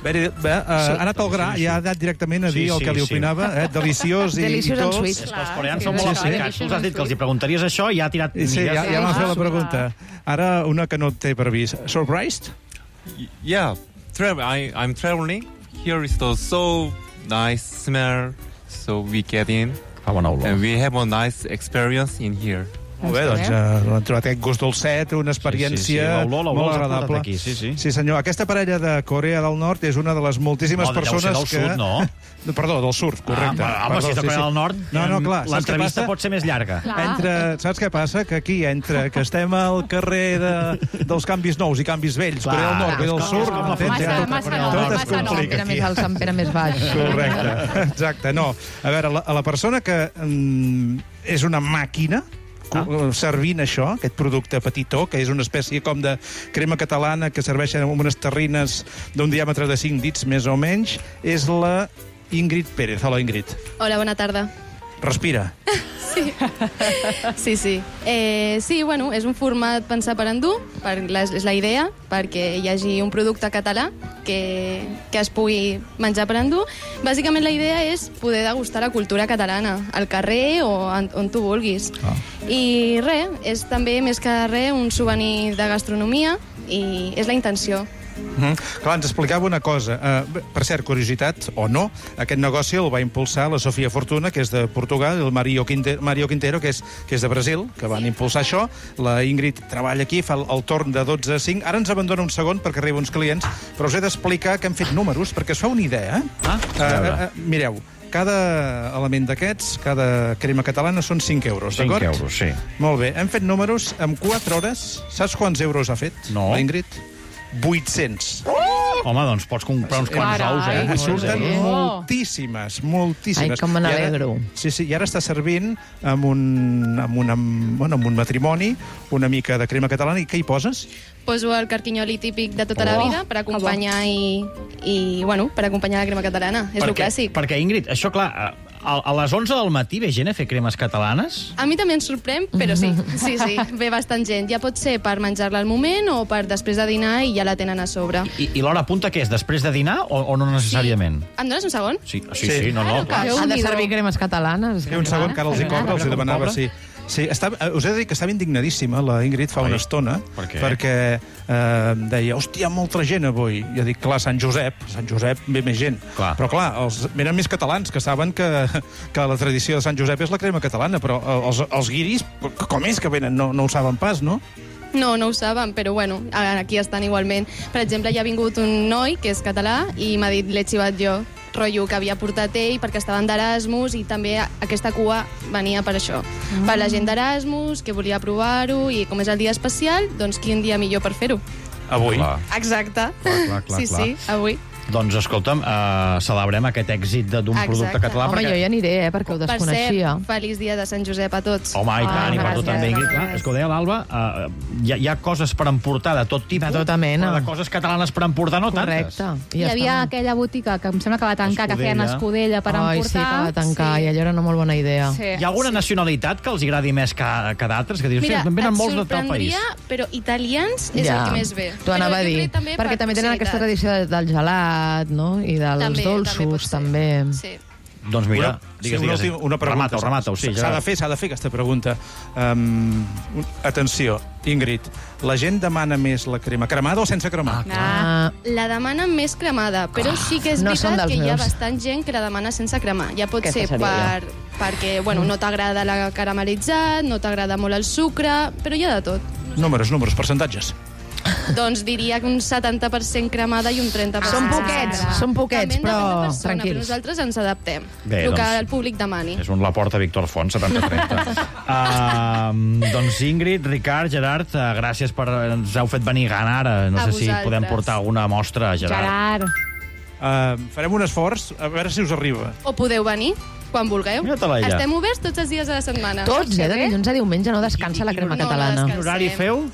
Bé, bé, uh, ha anat al gra i ha anat directament a dir el que li opinava. Eh? Deliciós i, i tot. Sweet. És que els coreans són molt aplicats. Tu has dit que els hi preguntaries això i ja ha tirat Sí, ja, ja m'ha fet la pregunta. Ara una que no té previst. Surprised? Yeah, travel. I, I'm traveling. Here is the so nice smell, so we get in. Fa bona olor. And we have a nice experience in here. Molt bé, doncs uh, han trobat aquest gust dolcet, una experiència sí, sí, sí. L'olor, l'olor molt l'ha agradable. portat aquí, sí, sí. Sí, senyor. Aquesta parella de Corea del Nord és una de les moltíssimes No, deu persones ser del que... sud, no? Perdó, del sud, correcte. Ah, home, Perdó, si és de Corea del Nord, no, no, clar, l'entrevista pot ser més llarga. Entre, saps què passa? Que aquí, entre que estem al carrer de, dels canvis nous i canvis vells, Clar, Corea del Nord, Corea del Sud, entens? Massa, Tot- massa tot no, es massa no. complica Pere aquí. més alt, Sant Pere més baix. Correcte, exacte. No, a veure, la, a la persona que mm, és una màquina ah. servint això, aquest producte petitó, que és una espècie com de crema catalana que serveixen amb unes terrines d'un diàmetre de cinc dits, més o menys, és la Ingrid Pérez. Hola, Ingrid. Hola, bona tarda. Respira. Sí, sí. sí. Eh, sí, bueno, és un format pensat per endur, per, la, és la idea, perquè hi hagi un producte català que, que es pugui menjar per endur. Bàsicament la idea és poder degustar la cultura catalana, al carrer o on, on tu vulguis. Ah. I res, és també més que res un souvenir de gastronomia i és la intenció. Mm-hmm. Clar, ens explicava una cosa. Uh, per cert, curiositat, o no, aquest negoci el va impulsar la Sofia Fortuna, que és de Portugal, i el Mario Quintero, Mario Quintero que, és, que és de Brasil, que van impulsar això. La Ingrid treballa aquí, fa el, el torn de dotze a cinc. Ara ens abandona un segon perquè arriben uns clients, però us he d'explicar que hem fet números, perquè es fa una idea. Eh? Ah, uh, uh, uh, mireu, cada element d'aquests, cada crema catalana, són cinc euros, d'acord? cinc euros, sí. Molt bé, hem fet números en quatre hores. Saps quants euros ha fet, No. la Ingrid? vuit-cents. Home, doncs pots comprar uns quants Carai. ous, eh? En surten Sí. moltíssimes, moltíssimes. Ai, com me I ara- n'alegro. Sí, sí, i ara està servint amb un, amb, un, amb, bueno, amb un matrimoni una mica de crema catalana. I què hi poses? Poso el carquinyoli típic de tota Oh. la vida per acompanyar i, i, bueno, per acompanyar la crema catalana. És el Perquè, clàssic. perquè, Ingrid, això, clar, a, a les onze del matí ve gent a fer cremes catalanes? A mi també em sorprèn, però sí, sí, sí, ve bastant gent. Ja pot ser per menjar-la al moment o per després de dinar i ja la tenen a sobre. I, i l'hora punta què és? Després de dinar o, o no necessàriament? Em dones un segon? Sí, sí, sí, sí no, no. Claro, Clar. Ha de servir cremes catalanes. Sí, un segon, que ara els hi cobra, els hi demanava, sí. Sí, estava, us he de dir que estava indignadíssima la Ingrid fa Oi? una estona, Per què? perquè eh, deia, hòstia, hi ha molta gent avui. I jo dic, clar, Sant Josep, Sant Josep ve més gent. Clar. Però clar, els, venen més catalans, que saben que, que la tradició de Sant Josep és la crema catalana, però els, els guiris, com és que venen? No, no ho saben pas, no? No, no ho saben, però bueno, aquí estan igualment. Per exemple, hi ha vingut un noi que és català i m'ha dit, l'he xivat jo, rotllo que havia portat ell perquè estaven d'Erasmus i també aquesta cua venia per això. Mm. Per la gent d'Erasmus, que volia provar-ho i com és el dia especial, doncs quin dia millor per fer-ho. Avui. Clar. Exacte. Clar, clar, clar, sí, clar. sí, avui. Doncs, escolta'm, uh, celebrem aquest èxit de- d'un Exacte. producte català. Home, jo hi aniré, eh, perquè ho Per desconeixia. cert, feliç dia de Sant Josep a tots. Home, i tant, Ah, i per tu gràcies, també, Ingrid. Clar, gràcies. és que ho deia l'Alba, uh, hi, ha, hi ha coses per emportar de tot tipus, De tota mena. però de coses catalanes per emportar no tantes. Correcte. Hi havia aquella botiga que em sembla que va tancar, que feien escudella per Ai, emportar. sí, que va tancar, sí. I allò era una molt bona idea. Sí. Hi ha alguna nacionalitat que els agradi més que, que d'altres? Que dius, Mira, sí, venen et molts de tal país. sorprendria, però italians és Ja. el que més ve. T'ho anava a Però jo dir, crec també perquè per també tenen aquesta proximitat. tradició del gelat, no? I dels També, dolços, també pot també. Sí. Doncs mira, Una, digues, sí, una, digues. última- una pregunta. Remata-ho, remata-ho, sí. S'ha de fer, s'ha de fer aquesta pregunta. Um, atenció, Ingrid, la gent demana més la crema cremada o sense cremar? Ah. La demanen més cremada, però sí que és no són veritat dels que hi ha meus. bastant gent que la demana sense cremar. Ja pot Aquesta ser seria per, perquè bueno, no t'agrada la caramelitzat, no t'agrada molt el sucre, però hi ha de tot. Números, números, percentatges. Doncs diria que un setanta per cent cremada i un trenta per cent Són sense poquets, cremar. són poquets, També depèn però de persona, tranquils. Però nosaltres ens adaptem. Bé, el que doncs- el públic demani. És un Laporta Víctor Font, setanta trenta. uh, doncs Ingrid, Ricard, Gerard, uh, gràcies per... Ens heu fet venir gana ara. No A sé si vosaltres. podem portar alguna mostra, Gerard. Gerard. Uh, farem un esforç, a veure si us arriba. O podeu venir quan vulgueu. Mira-te-la ja. Estem oberts tots els dies de la setmana. Tots, eh? De Bé? dilluns a diumenge no descansa la crema No, no catalana. descansa. Quin horari feu?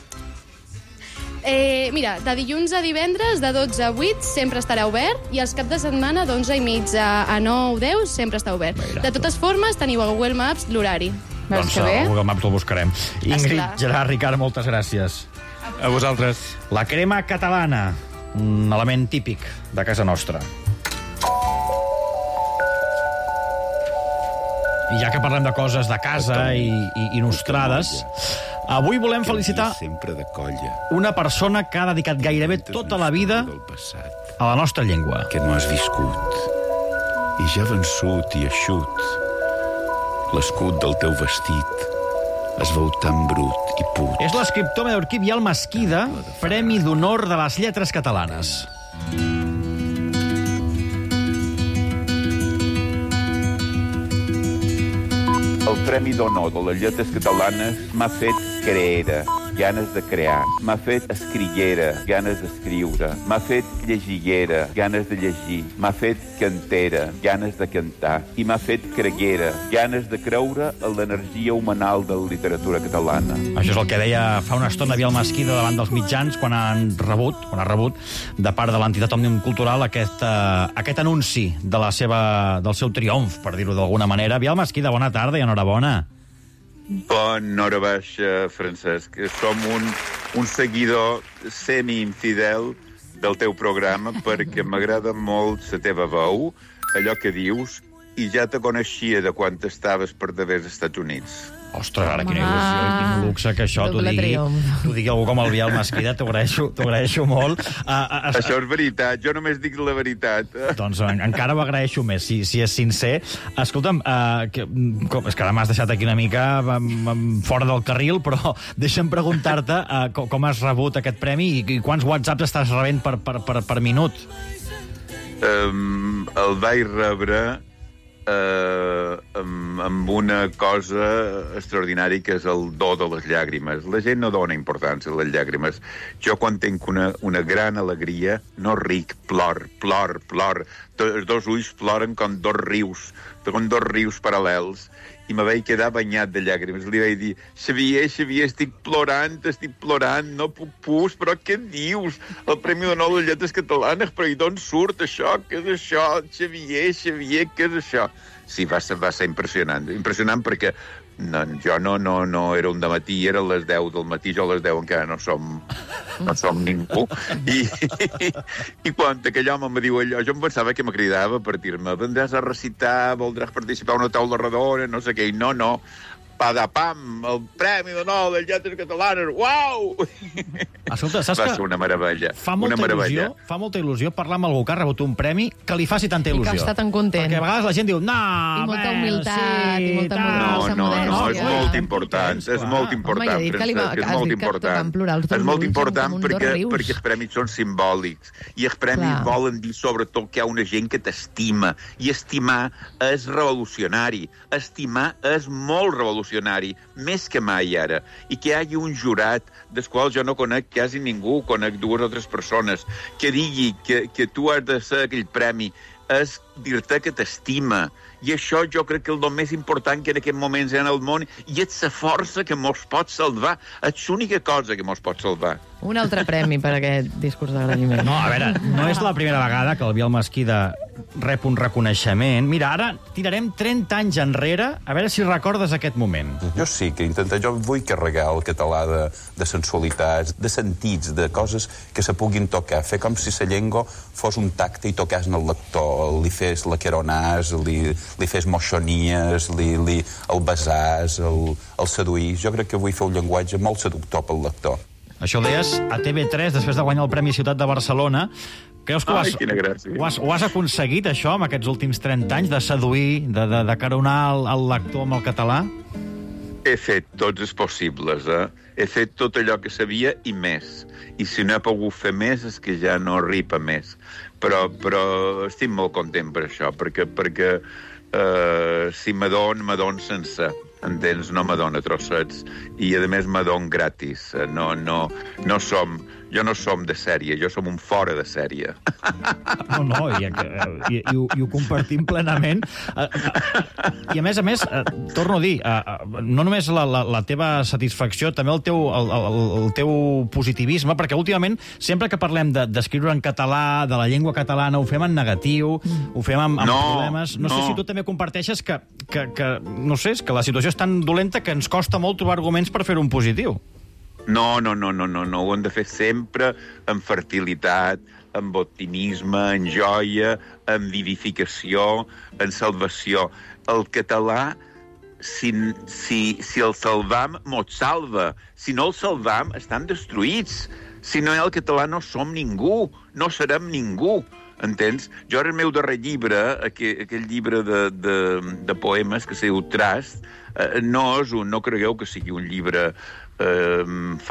Eh, mira, de dilluns a divendres, de dotze a vuit, sempre estarà obert, i els caps de setmana, d'onze i mig a, a nou, deu, sempre està obert. De totes formes, teniu a Google Maps l'horari. Doncs a Google Maps el buscarem. Ingrid, Esclar. Gerard, Ricard, moltes gràcies. A vosaltres. La crema catalana. un element típic de casa nostra. I ja que parlem de coses de casa i, i, i nostrades, avui volem felicitar una persona que ha dedicat gairebé tota la vida a la nostra llengua. Que no has viscut. I ja vençut i eixut, l'escut del teu vestit es veu tan brut i put. És l'escriptor mallorquí Biel Mesquida, Premi d'Honor de les Lletres Catalanes. El Premi d'Honor de les Lletres Catalanes m'ha fet creere, ganes de crear. M'ha fet escriguera, ganes d'escriure. M'ha fet llegiguera, ganes de llegir. M'ha fet cantera, ganes de cantar. I m'ha fet creguera, ganes de creure en l'energia humanal de la literatura catalana. Això és el que deia fa una estona Biel Mesquida davant dels mitjans quan han rebut, quan ha rebut de part de l'entitat Òmnium Cultural aquest, uh, aquest anunci de la seva, del seu triomf, per dir-ho d'alguna manera. Biel Mesquida, bona tarda i enhorabona. Bona hora baixa, Francesc. Som un, un seguidor semi-infidel del teu programa perquè m'agrada molt la teva veu, allò que dius, i ja te coneixia de quan estaves per d'haver als Estats Units. Ostres, ara quina il·lusió i quin luxe que això t'ho digui, t'ho digui algú com el Biel Mesquida, t'ho agraeixo, t'ho agraeixo molt. Uh, uh, Això és veritat, jo només dic la veritat. Doncs en, encara ho agraeixo més, si, si és sincer. Escolta'm, uh, que, com, és que ara m'has deixat aquí una mica um, um, fora del carril, però deixa'm preguntar-te uh, com, com has rebut aquest premi i, i quants whatsapps estàs rebent per, per, per, per minut? Um, el vaig rebre Uh, amb, amb una cosa extraordinària que és el do de les llàgrimes. La gent no dona importància a les llàgrimes. Jo quan tinc una, una gran alegria no ric, plor, plor, plor. Els dos ulls ploren com dos rius, com dos rius paral·lels, i me vaig quedar banyat de llàgrimes. Li vaig dir, Xavier, Xavier, estic plorant, estic plorant, no puc pus, però què dius? El Premi d'Honor de les Lletres Catalanes, però i d'on surt això? Què és això? Xavier, Xavier, què és això? Sí, va ser, va ser impressionant. Impressionant perquè no, jo no, no, no era un dematí, era a les deu del matí, jo a les deu encara no som, no som ningú. I, i, i quan aquell home em diu allò, jo em pensava que me cridava per dir-me, vendràs a recitar, voldràs participar a una taula redona, no sé què, i no, no. Padapam, el Premi d'Honor de les Lletres Catalanes, uau! Escolta, saps Va que ser una meravella. fa molta, una meravella. il·lusió, fa molta il·lusió parlar amb algú que ha rebut un premi que li faci tanta il·lusió. I que està tan content. Perquè a vegades la gent diu, no, I molta bueno, humilitat, sí, i molta tal. modèstia, No, no, no, modèstia. és molt important, és molt important, Home, ja he dit que li va- Francesc, és has molt dit que important. toquen plural, tots És molt ulls, important com un dos perquè, rius. perquè els premis són simbòlics, i els premis Clar. volen dir sobretot que hi ha una gent que t'estima, i estimar és revolucionari, estimar és molt revolucionari, més que mai ara, i que hi hagi un jurat dels quals jo no conec quasi ningú, conec dues o tres persones, que digui que, que tu has de ser aquell premi és dir-te que t'estima. I això jo crec que és el més important que en aquest moments hi ha en el món, i és la força que mos pot salvar. És l'única cosa que mos pot salvar. Un altre premi per aquest discurs d'agraïment. No, a veure, no és la primera vegada que el Biel Mesquida rep un reconeixement. Mira, ara tirarem trenta anys enrere, a veure si recordes aquest moment. Jo sí que intento, jo vull carregar el català de, de sensualitats, de sentits, de coses que se puguin tocar, fer com si la llengua fos un tacte i tocàs en el lector, li fes l'aqueronàs, li, li fes moixonies, li, li, el besàs, el, el seduís. Jo crec que vull fer un llenguatge molt seductor pel lector. Això ho deies a T V tres després de guanyar el Premi Ciutat de Barcelona. Creus que ho has, Ai, quina gràcia. ho has, ho has aconseguit, això, amb aquests últims trenta anys, de seduir, de, de, de caronar el, el lector amb el català? He fet tots els possibles, eh? He fet tot allò que sabia i més. I si no he pogut fer més és que ja no arriba més. Però, però estic molt content per això, perquè, perquè eh, si m'adon, m'adon sense. Entens? No m'adona trossets. I, a més, m'adon gratis. No, no, no som... Jo no som de sèrie, jo som un fora de sèrie. No, no, i, i, i, ho, i ho compartim plenament. I a més a més, torno a dir, no només la, la, la teva satisfacció, també el teu, el, el, el teu positivisme, perquè últimament, sempre que parlem d'escriure de, en català, de la llengua catalana, ho fem en negatiu, ho fem amb, amb no, problemes. No, no sé si tu també comparteixes que, que, que, no sé, que la situació és tan dolenta que ens costa molt trobar arguments per fer-ho en positiu. No, no, no, no, no, no. Ho hem de fer sempre amb fertilitat, amb optimisme, en joia, amb vivificació, en salvació. El català, si, si, si el salvam, mos salva. Si no el salvam, estan destruïts. Si no hi ha el català, no som ningú, no serem ningú. Entens? Jo ara el meu darrer llibre, aquell, aquell llibre de, de, de poemes que se diu Trast, eh, no és un, no cregueu que sigui un llibre eh,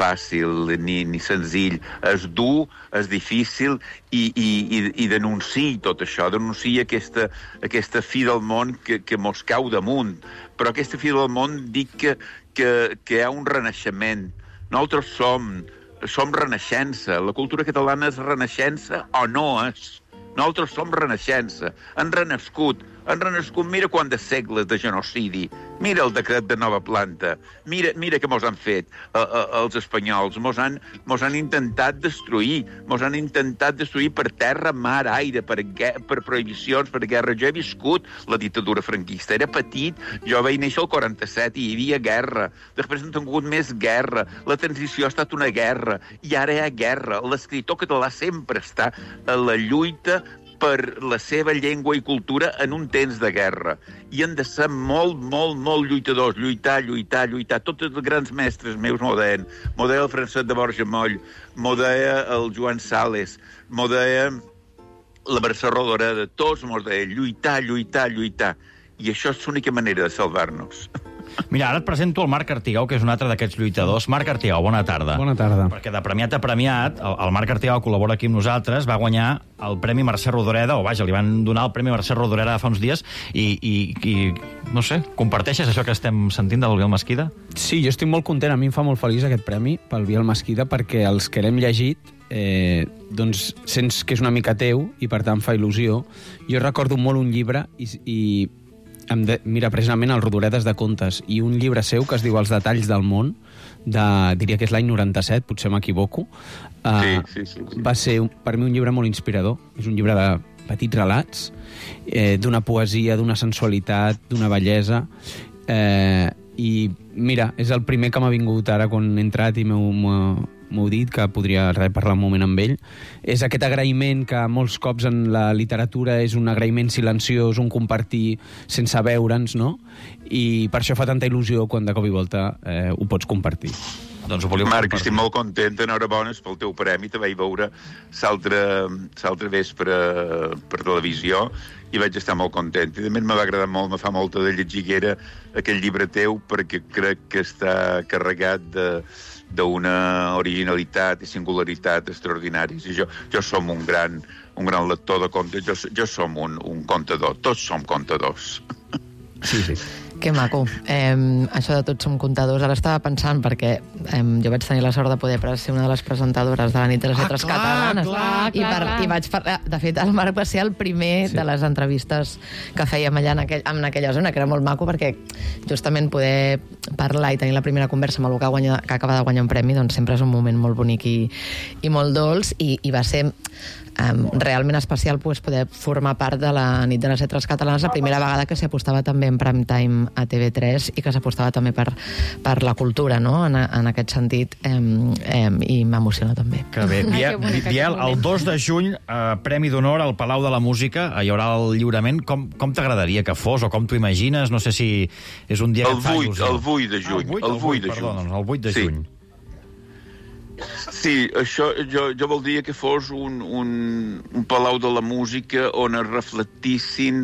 fàcil ni, ni senzill. És dur, és difícil i, i, i, i denuncia tot això, denuncia aquesta, aquesta fi del món que, que mos cau damunt. Però aquesta fi del món dic que, que, que hi ha un renaixement. Nosaltres som, som renaixença. La cultura catalana és renaixença o no és? Nosaltres som renaixença. Han renascut. Han renascut, mira quant de segles de genocidi. Mira el decret de nova planta. Mira, mira què mos han fet uh, uh, els espanyols. Mos han, mos han intentat destruir. Mos han intentat destruir per terra, mar, aire, per, per prohibicions, per guerra. Jo he viscut la dictadura franquista. Era petit. Jo vaig néixer al quaranta-set i hi havia guerra. Després han tingut més guerra. La transició ha estat una guerra. I ara hi ha guerra. L'escriptor català sempre està a la lluita per la seva llengua i cultura en un temps de guerra. I han de ser molt, molt, molt lluitadors. Lluitar, lluitar, lluitar. Tots els grans mestres meus m'ho deien. M'ho deia el Francesc de Borja Moll, m'ho deia el Joan Sales, m'ho deia la Mercè Rodoreda. Tots m'ho deien. Lluitar, lluitar, lluitar. I això és l'única manera de salvar-nos. Mira, ara et presento el Marc Artigau, que és un altre d'aquests lluitadors. Marc Artigau, bona tarda. Bona tarda. Perquè de premiat a premiat, el, el Marc Artigau col·labora aquí amb nosaltres, va guanyar el Premi Mercè Rodoreda, o vaja, li van donar el Premi Mercè Rodoreda fa uns dies, i, i, i no sé, comparteixes això que estem sentint del Biel Mesquida? Sí, jo estic molt content, a mi em fa molt feliç aquest premi pel Biel Mesquida, perquè els que l'hem llegit eh, doncs sents que és una mica teu i per tant fa il·lusió. Jo recordo molt un llibre i, i de, mira, precisament el Rodoredes de contes i un llibre seu que es diu Els detalls del món, de, diria que és l'any noranta-set, potser m'equivoco. Uh, sí, sí, sí, sí. Va ser per mi un llibre molt inspirador. És un llibre de petits relats, eh, d'una poesia, d'una sensualitat, d'una bellesa. Eh, I mira, és el primer que m'ha vingut ara quan he entrat i m'ho m'ho dit, que podria parlar un moment amb ell. És aquest agraïment que molts cops en la literatura és un agraïment silenciós, un compartir sense veure'ns, no? I per això fa tanta il·lusió quan de cop i volta eh, ho pots compartir. Doncs ho volíem Marc, compartir. estic molt content, enhorabones pel teu premi. Te vaig veure l'altre vespre per televisió i vaig estar molt content. I també m'ha agradat molt, me fa molta de lletgiguera aquell llibre teu, perquè crec que està carregat de d'una originalitat i singularitat extraordinàries. I jo, jo som un gran, un gran lector de contes, jo, jo som un, un contador, tots som contadors. Sí, sí. Que maco. Eh, això de tots som contadors. Ara estava pensant, perquè eh, jo vaig tenir la sort de poder ser una de les presentadores de la nit de les lletres clar, catalanes. clar, I, clar, per, clar. I vaig parlar... De fet, el Marc va ser el primer sí. de les entrevistes que fèiem allà en, aquell, en aquella zona, que era molt maco, perquè justament poder parlar i tenir la primera conversa amb algú que, guanya, que acaba de guanyar un premi, doncs sempre és un moment molt bonic i, i molt dolç, i, i va ser um, realment especial pues, poder formar part de la nit de les lletres catalanes, la primera vegada que s'hi apostava també en prime time a T V tres i que s'apostava també per, per la cultura, no? En, en aquest sentit, eh, eh, i m'emociona també. Que bé. Biel, Biel, el dos de juny, eh, Premi d'Honor al Palau de la Música, hi haurà el lliurament. Com, com t'agradaria que fos, o com t'ho imagines? No sé si és un dia el que et fa vuit, il·lusió. El vuit de juny. El vuit, el vuit de perdó, juny. Doncs, el vuit de sí. juny. Sí, això jo, jo voldria que fos un, un, un Palau de la Música on es reflectissin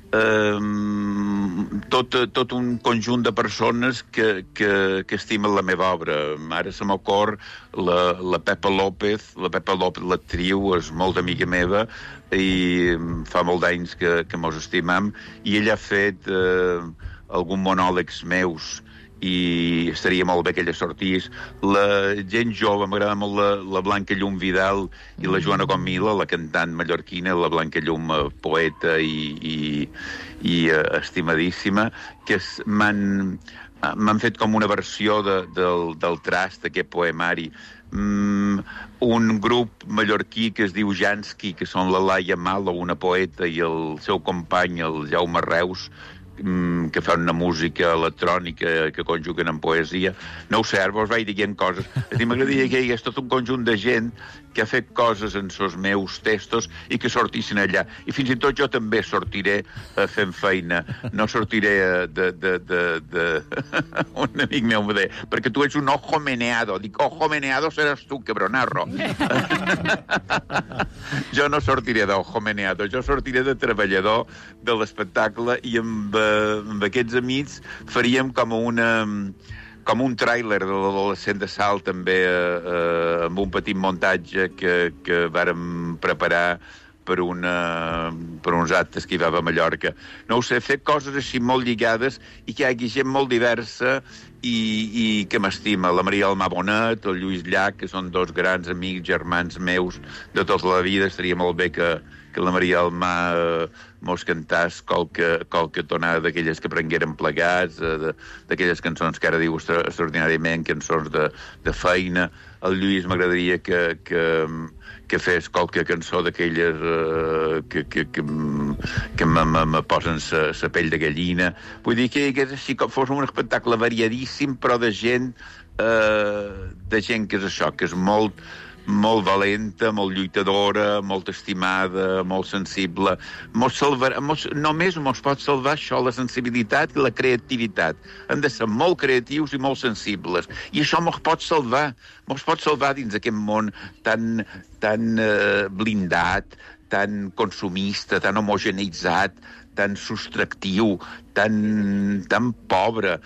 Um, tot, tot un conjunt de persones que, que, que estimen la meva obra. Ara se m'ocor la, la Pepa López, la Pepa López, l'actriu, és molt amiga meva i fa molt d'anys que, que mos estimam, i ella ha fet uh, algun monòlegs meus i estaria molt bé que ella sortís. La gent jove, m'agrada molt la, la Blanca Llum Vidal i la Joana Comila, la cantant mallorquina, la Blanca Llum, poeta i, i, i uh, estimadíssima, que m'han m'han fet com una versió de, del, del Trast, aquest poemari. Mm, un grup mallorquí que es diu Jansky, que són la Laia Malo, una poeta, i el seu company, el Jaume Reus, que fan una música electrònica que conjuguen amb poesia. No ho sé, ara vos vaig dient coses. És dir, m'agradaria que hi hagués tot un conjunt de gent que ha fet coses en els meus textos i que sortissin allà. I fins i tot jo també sortiré fent feina. No sortiré de... de, de, de... un amic meu m'ho deia, perquè tu ets un ojo meneado. Dic, ojo meneado seràs tu, cabronarro. Jo no sortiré d'ojo meneado, jo sortiré de treballador de l'espectacle i amb amb aquests amics faríem com una com un tràiler de l'adolescent de Salt també eh, amb un petit muntatge que, que vàrem preparar per, una, per uns actes que hi va a Mallorca. No ho sé, fer coses així molt lligades i que hi hagi gent molt diversa i, i que m'estima. La Maria Almà Bonet, el Lluís Llach, que són dos grans amics, germans meus de tota la vida. Estaria molt bé que, que la Maria Almà eh, mos cantàs qualque, qualque tonada d'aquelles que prengueren plegats, eh, d'aquelles cançons que ara diu extraordinàriament, cançons de, de feina. El Lluís m'agradaria que, que, que fes qualque cançó d'aquelles eh, que, que, que, que me, me, me posen la pell de gallina. Vull dir que és així com fos un espectacle variadíssim, però de gent, eh, de gent que és això, que és molt... molt valenta, molt lluitadora, molt estimada, molt sensible. Mos salvar, mos, només mos pot salvar això, la sensibilitat i la creativitat. Hem de ser molt creatius i molt sensibles. I això mos pot salvar. Mos pot salvar dins aquest món tan, tan eh, blindat, tan consumista, tan homogeneitzat, tan subtractiu, tan, tan pobre,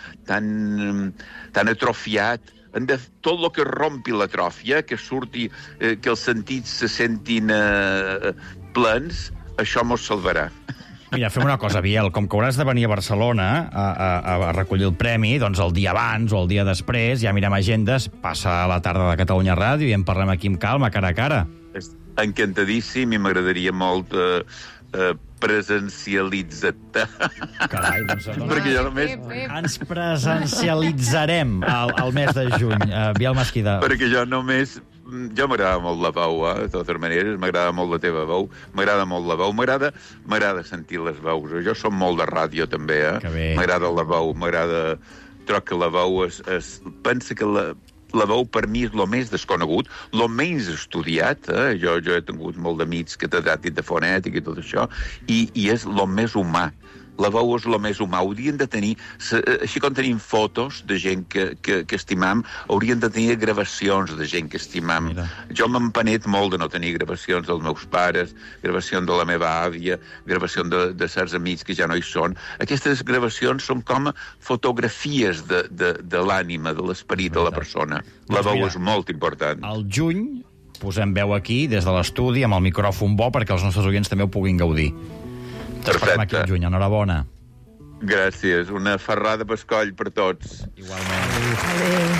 tan, tan atrofiat. De tot el que rompi l'atròfia, que surti, eh, que els sentits se sentin eh, plens, això mos salvarà. Mira, fem una cosa, Biel. Com que hauràs de venir a Barcelona a, a, a recollir el premi, doncs el dia abans o el dia després ja mirem agendes, passa a la tarda de Catalunya Ràdio i en parlem aquí amb calma, cara a cara. Encantadíssim i m'agradaria molt eh, eh, presencialitzar-te. Carai, doncs... Perquè jo només... Ens presencialitzarem al, al mes de juny. Uh, Biel Mesquida. Perquè jo només... Jo m'agrada molt la veu, eh? De totes maneres, m'agrada molt la teva veu, m'agrada molt la veu, m'agrada m'agrada sentir les veus. Jo som molt de ràdio, també, eh? M'agrada la veu, m'agrada... Troc que la veu és... és... Pensa que la... La veu per mi és el més desconegut, el menys estudiat, eh? jo, jo he tingut molt d'amics catedràtics de fonètica i tot això, i, i és el més humà. La veu és el més humà. Haurien de tenir, així com tenim fotos de gent que, que, que estimam, haurien de tenir gravacions de gent que estimam. Mira. Jo m'empenet molt de no tenir gravacions dels meus pares, gravacions de la meva àvia, gravacions de, de certs amics que ja no hi són. Aquestes gravacions són com fotografies de, de, de l'ànima, de l'esperit de la persona. La veu és molt important. Al juny posem veu aquí, des de l'estudi, amb el micròfon bo, perquè els nostres oients també ho puguin gaudir. T'esperem aquí al juny. Enhorabona. Gràcies. Una ferrada pescoll per tots. Igualment. Adéu.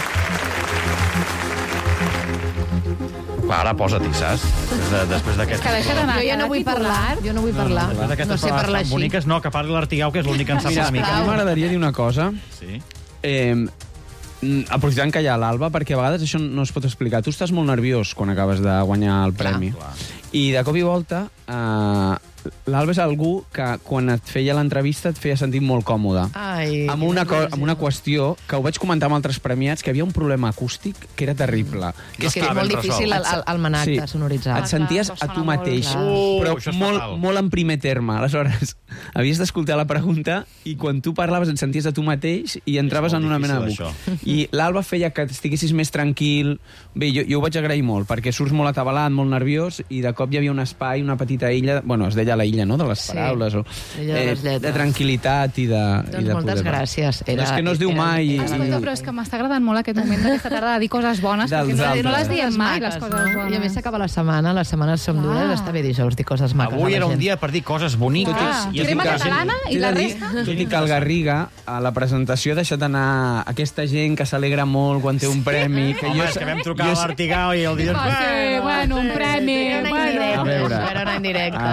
Va, ara posa-t'hi, saps? Després d'aquestes... És que deixa d'anar. Jo ja no vull parlar. Jo no vull parlar. No, no, no sé parlar així. Boniques, no, que parli l'Artigau, que és l'únic que en sap una mica. A mi m'agradaria dir una cosa. Sí? Eh, aprofitant que hi ha l'Alba, perquè a vegades això no es pot explicar. Tu estàs molt nerviós quan acabes de guanyar el premi. Clar, clar. I de cop i volta... Eh, l'Alba és algú que quan et feia l'entrevista et feia sentir molt còmode. Ai, amb, una amb una qüestió que ho vaig comentar amb altres premiats, que havia un problema acústic que era terrible. Que és que és molt difícil el, el, el manac de sonoritzar. Et senties a tu mateix, uh, però molt, molt en primer terme. Aleshores, havies d'escoltar la pregunta i quan tu parlaves et senties a tu mateix i entraves en una mena de buc. I l'Alba feia que estiguessis més tranquil. Bé, jo, jo ho vaig agrair molt, perquè surts molt atabalat, molt nerviós, i de cop hi havia un espai, una petita illa, bueno, es deia la illa, no?, de les sí. paraules, o, eh, de, de tranquil·litat i de, doncs i de moltes poder. Gràcies. Era, és que no es diu mai... Era, era, però és que m'està agradant molt aquest moment d'aquesta tarda de dir coses bones, perquè no, no les diem mai, les coses bones. I a més s'acaba la setmana, les setmanes som dures, està bé dijous dir coses maques. Avui era un dia per dir coses boniques. Ah, crema catalana i la resta... Tot i que el Garriga, a la presentació, ha deixat anar aquesta gent que s'alegra molt quan té un premi. Que Home, jo, és que vam trucar a l'Artigau i el dilluns... Sí, bueno, un premi... Era una indirecta. A veure. Era una indirecta. A veure...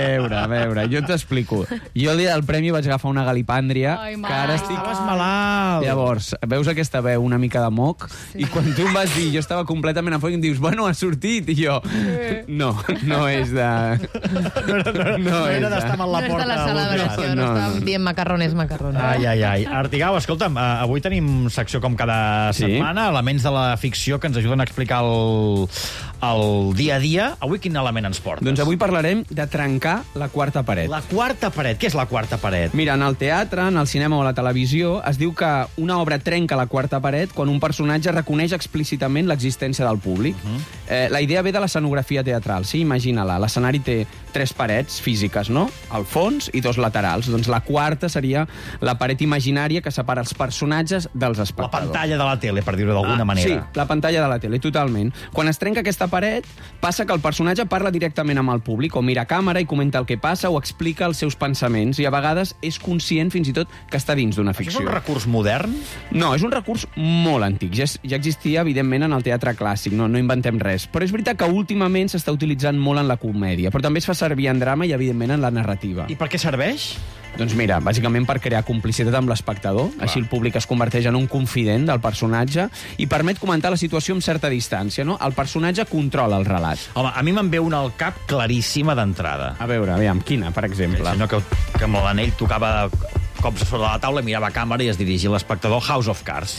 veure, a veure, jo t'explico. Jo el dia del premi vaig agafar una galipàndria, Ai, que ara estic... Estaves malalt. Llavors, veus aquesta veu una mica de moc, sí. I quan tu em vas dir, jo estava completament a foc, i em dius, bueno, ha sortit, i jo, no, no és de... No era, no, no era d'estar amb la No és porta. de la celebració, no, no, no estàvem dient macarrones, macarrones. Ai, ai, ai. Artigau, escolta'm, uh, avui tenim secció com cada Sí. setmana, elements de la ficció que ens ajuden a explicar el, el dia a dia. Avui quin element ens portes? Doncs avui parlarem de trencar la quarta paret. La quarta paret. Què és la quarta paret? Mira, en el teatre, en el cinema o la televisió, es diu que una obra trenca la quarta paret quan un personatge reconeix explícitament l'existència del públic. Uh -huh. eh, la idea ve de l'escenografia teatral, sí? Imagina-la. L'escenari té tres parets físiques, no? Al fons i dos laterals. Doncs la quarta seria la paret imaginària que separa els personatges dels La espectadors. pantalla de la tele, per dir-ho d'alguna Ah, manera. Sí, la pantalla de la tele, totalment. Quan es trenca aquesta paret, passa que el personatge parla directament amb el públic, o mira a càmera i comenta el que passa, o explica els seus pensaments, i a vegades és conscient fins i tot que està dins d'una Això ficció. és un recurs modern? No, és un recurs molt antic. Ja, ja existia, evidentment, en el teatre clàssic, no, no inventem res. Però és veritat que últimament s'està utilitzant molt en la comèdia, però també es fa servir en drama i, evidentment, en la narrativa. I per què serveix? Doncs mira, bàsicament per crear complicitat amb l'espectador, així el públic es converteix en un confident del personatge i permet comentar la situació amb certa distància, no? El personatge controla el relat. Home, a mi me'n ve una al cap claríssima d'entrada. A veure, aviam, quina, per exemple? El senyor que, que amb l'anell tocava cops sobre la taula, mirava a càmera i es dirigia a l'espectador. House of Cards.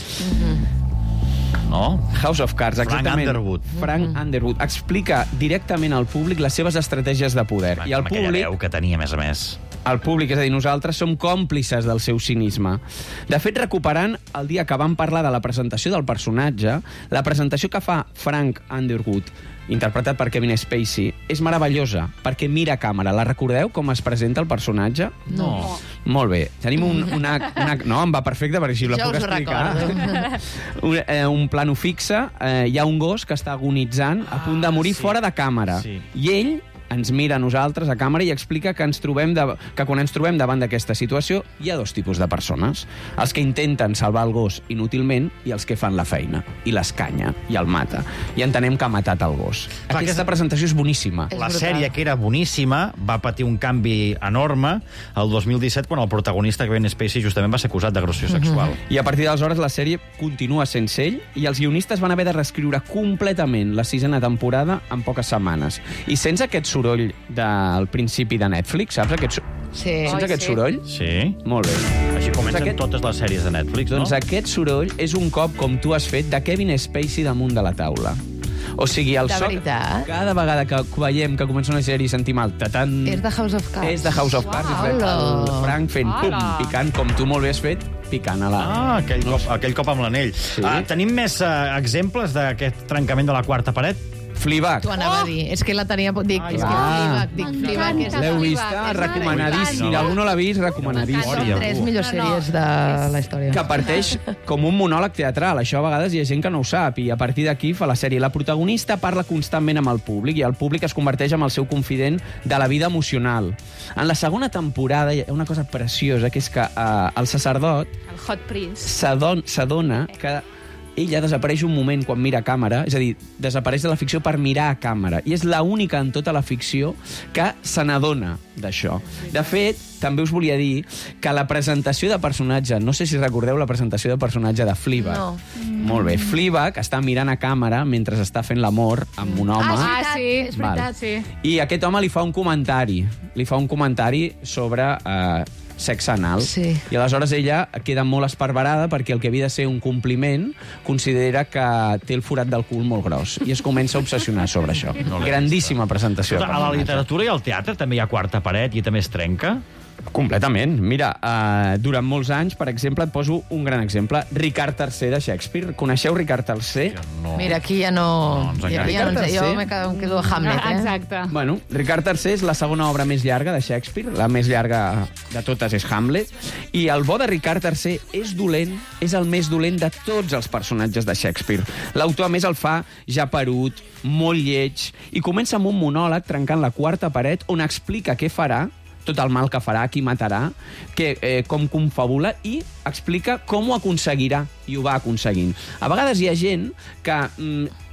No? House of Cards, Frank exactament. Underwood. Frank Underwood explica directament al públic les seves estratègies de poder. I el Amb aquella públic... veu que tenia, a més a més. El públic, és a dir, nosaltres som còmplices del seu cinisme. De fet, recuperant el dia que vam parlar de la presentació del personatge, la presentació que fa Frank Underwood, interpretat per Kevin Spacey, és meravellosa, perquè mira a càmera. La recordeu com es presenta el personatge? No. Molt bé. Tenim un, una, una... No, em va perfecte, perquè així la Jo puc us ho explicar. recordo. un, eh, un plano fixe, eh, hi ha un gos que està agonitzant, a punt de morir sí. fora de càmera. Sí. I ell ens mira a nosaltres a càmera i explica que ens trobem de, que quan ens trobem davant d'aquesta situació hi ha dos tipus de persones. Els que intenten salvar el gos inútilment i els que fan la feina. I l'escanya, i el mata. I entenem que ha matat el gos. Clar, Aquesta presentació és boníssima. La sèrie, que era boníssima, va patir un canvi enorme el dos mil disset, quan el protagonista, Kevin Spacey, justament va ser acusat d'agressió sexual. I a partir d'aleshores la sèrie continua sense ell i els guionistes van haver de reescriure completament la sisena temporada en poques setmanes. I sense aquest soroll del principi de Netflix, saps? Aquest, so- Sí. Sense Oi, aquest sí. soroll? Sí. Molt bé. Així comencen Doncs aquest- totes les sèries de Netflix, no? Doncs aquest soroll és un cop, com tu has fet, de Kevin Spacey damunt de la taula. O sigui, el De so... veritat? Cada vegada que veiem que comença una sèrie i sentim el tatan... És de House of Cards. És de House of Cards. Uau. És de- el Hola. Frank fent pum, Hola. picant, com tu molt bé has fet, picant a la... Ah, aquell cop, aquell cop amb l'anell. Sí. Ah, tenim més uh, exemples d'aquest trencament de la quarta paret? Fleabag. T'ho anava a dir. És que la tenia... Dic, és que va. Fleabag, dic, Fleabag és... L'heu Fleabag, vista? és Recomanadíssim. Si algú no l'ha vist, recomanadíssim. Són tres millors sèries de la història. Que parteix com un monòleg teatral. Això a vegades hi ha gent que no ho sap, i a partir d'aquí fa la sèrie. La protagonista parla constantment amb el públic i el públic es converteix en el seu confident de la vida emocional. En la segona temporada hi ha una cosa preciosa, que és que eh, el sacerdot El Hot Priest. s'adon- s'adona que ella desapareix un moment quan mira a càmera, és a dir, desapareix de la ficció per mirar a càmera, i és l'única en tota la ficció que se n'adona d'això. De fet, també us volia dir que la presentació de personatge, no sé si recordeu la presentació de personatge de Fleabag. No. Molt bé, Fleabag està mirant a càmera mentre està fent l'amor amb un home. Ah, sí, és Val. veritat, sí. I aquest home li fa un comentari, li fa un comentari sobre eh, sexe anal. Sí. I aleshores ella queda molt esparverada perquè el que havia de ser un compliment considera que té el forat del cul molt gros i es comença a obsessionar sobre això. No l'he Grandíssima presentació. de A la personatge. literatura i al teatre també hi ha quarta paret i també es trenca? Completament. Mira, uh, durant molts anys, per exemple, et poso un gran exemple. Ricard tercer de Shakespeare. Coneixeu Ricard tercer? No. Mira, aquí ja no... No, ens ja, enganya. ja no sé, jo Sí. me quedo, em quedo a Hamlet, eh? Exacte. Bueno, Ricard tercer és la segona obra més llarga de Shakespeare. La més llarga de totes és Hamlet. I el bo de Ricard tercer és dolent, és el més dolent de tots els personatges de Shakespeare. L'autor, a més, el fa ja perut, molt lleig, i comença amb un monòleg trencant la quarta paret on explica què farà, tot el mal que farà, qui matarà, que, eh, com confabula, i explica com ho aconseguirà, i ho va aconseguint. A vegades hi ha gent que mm,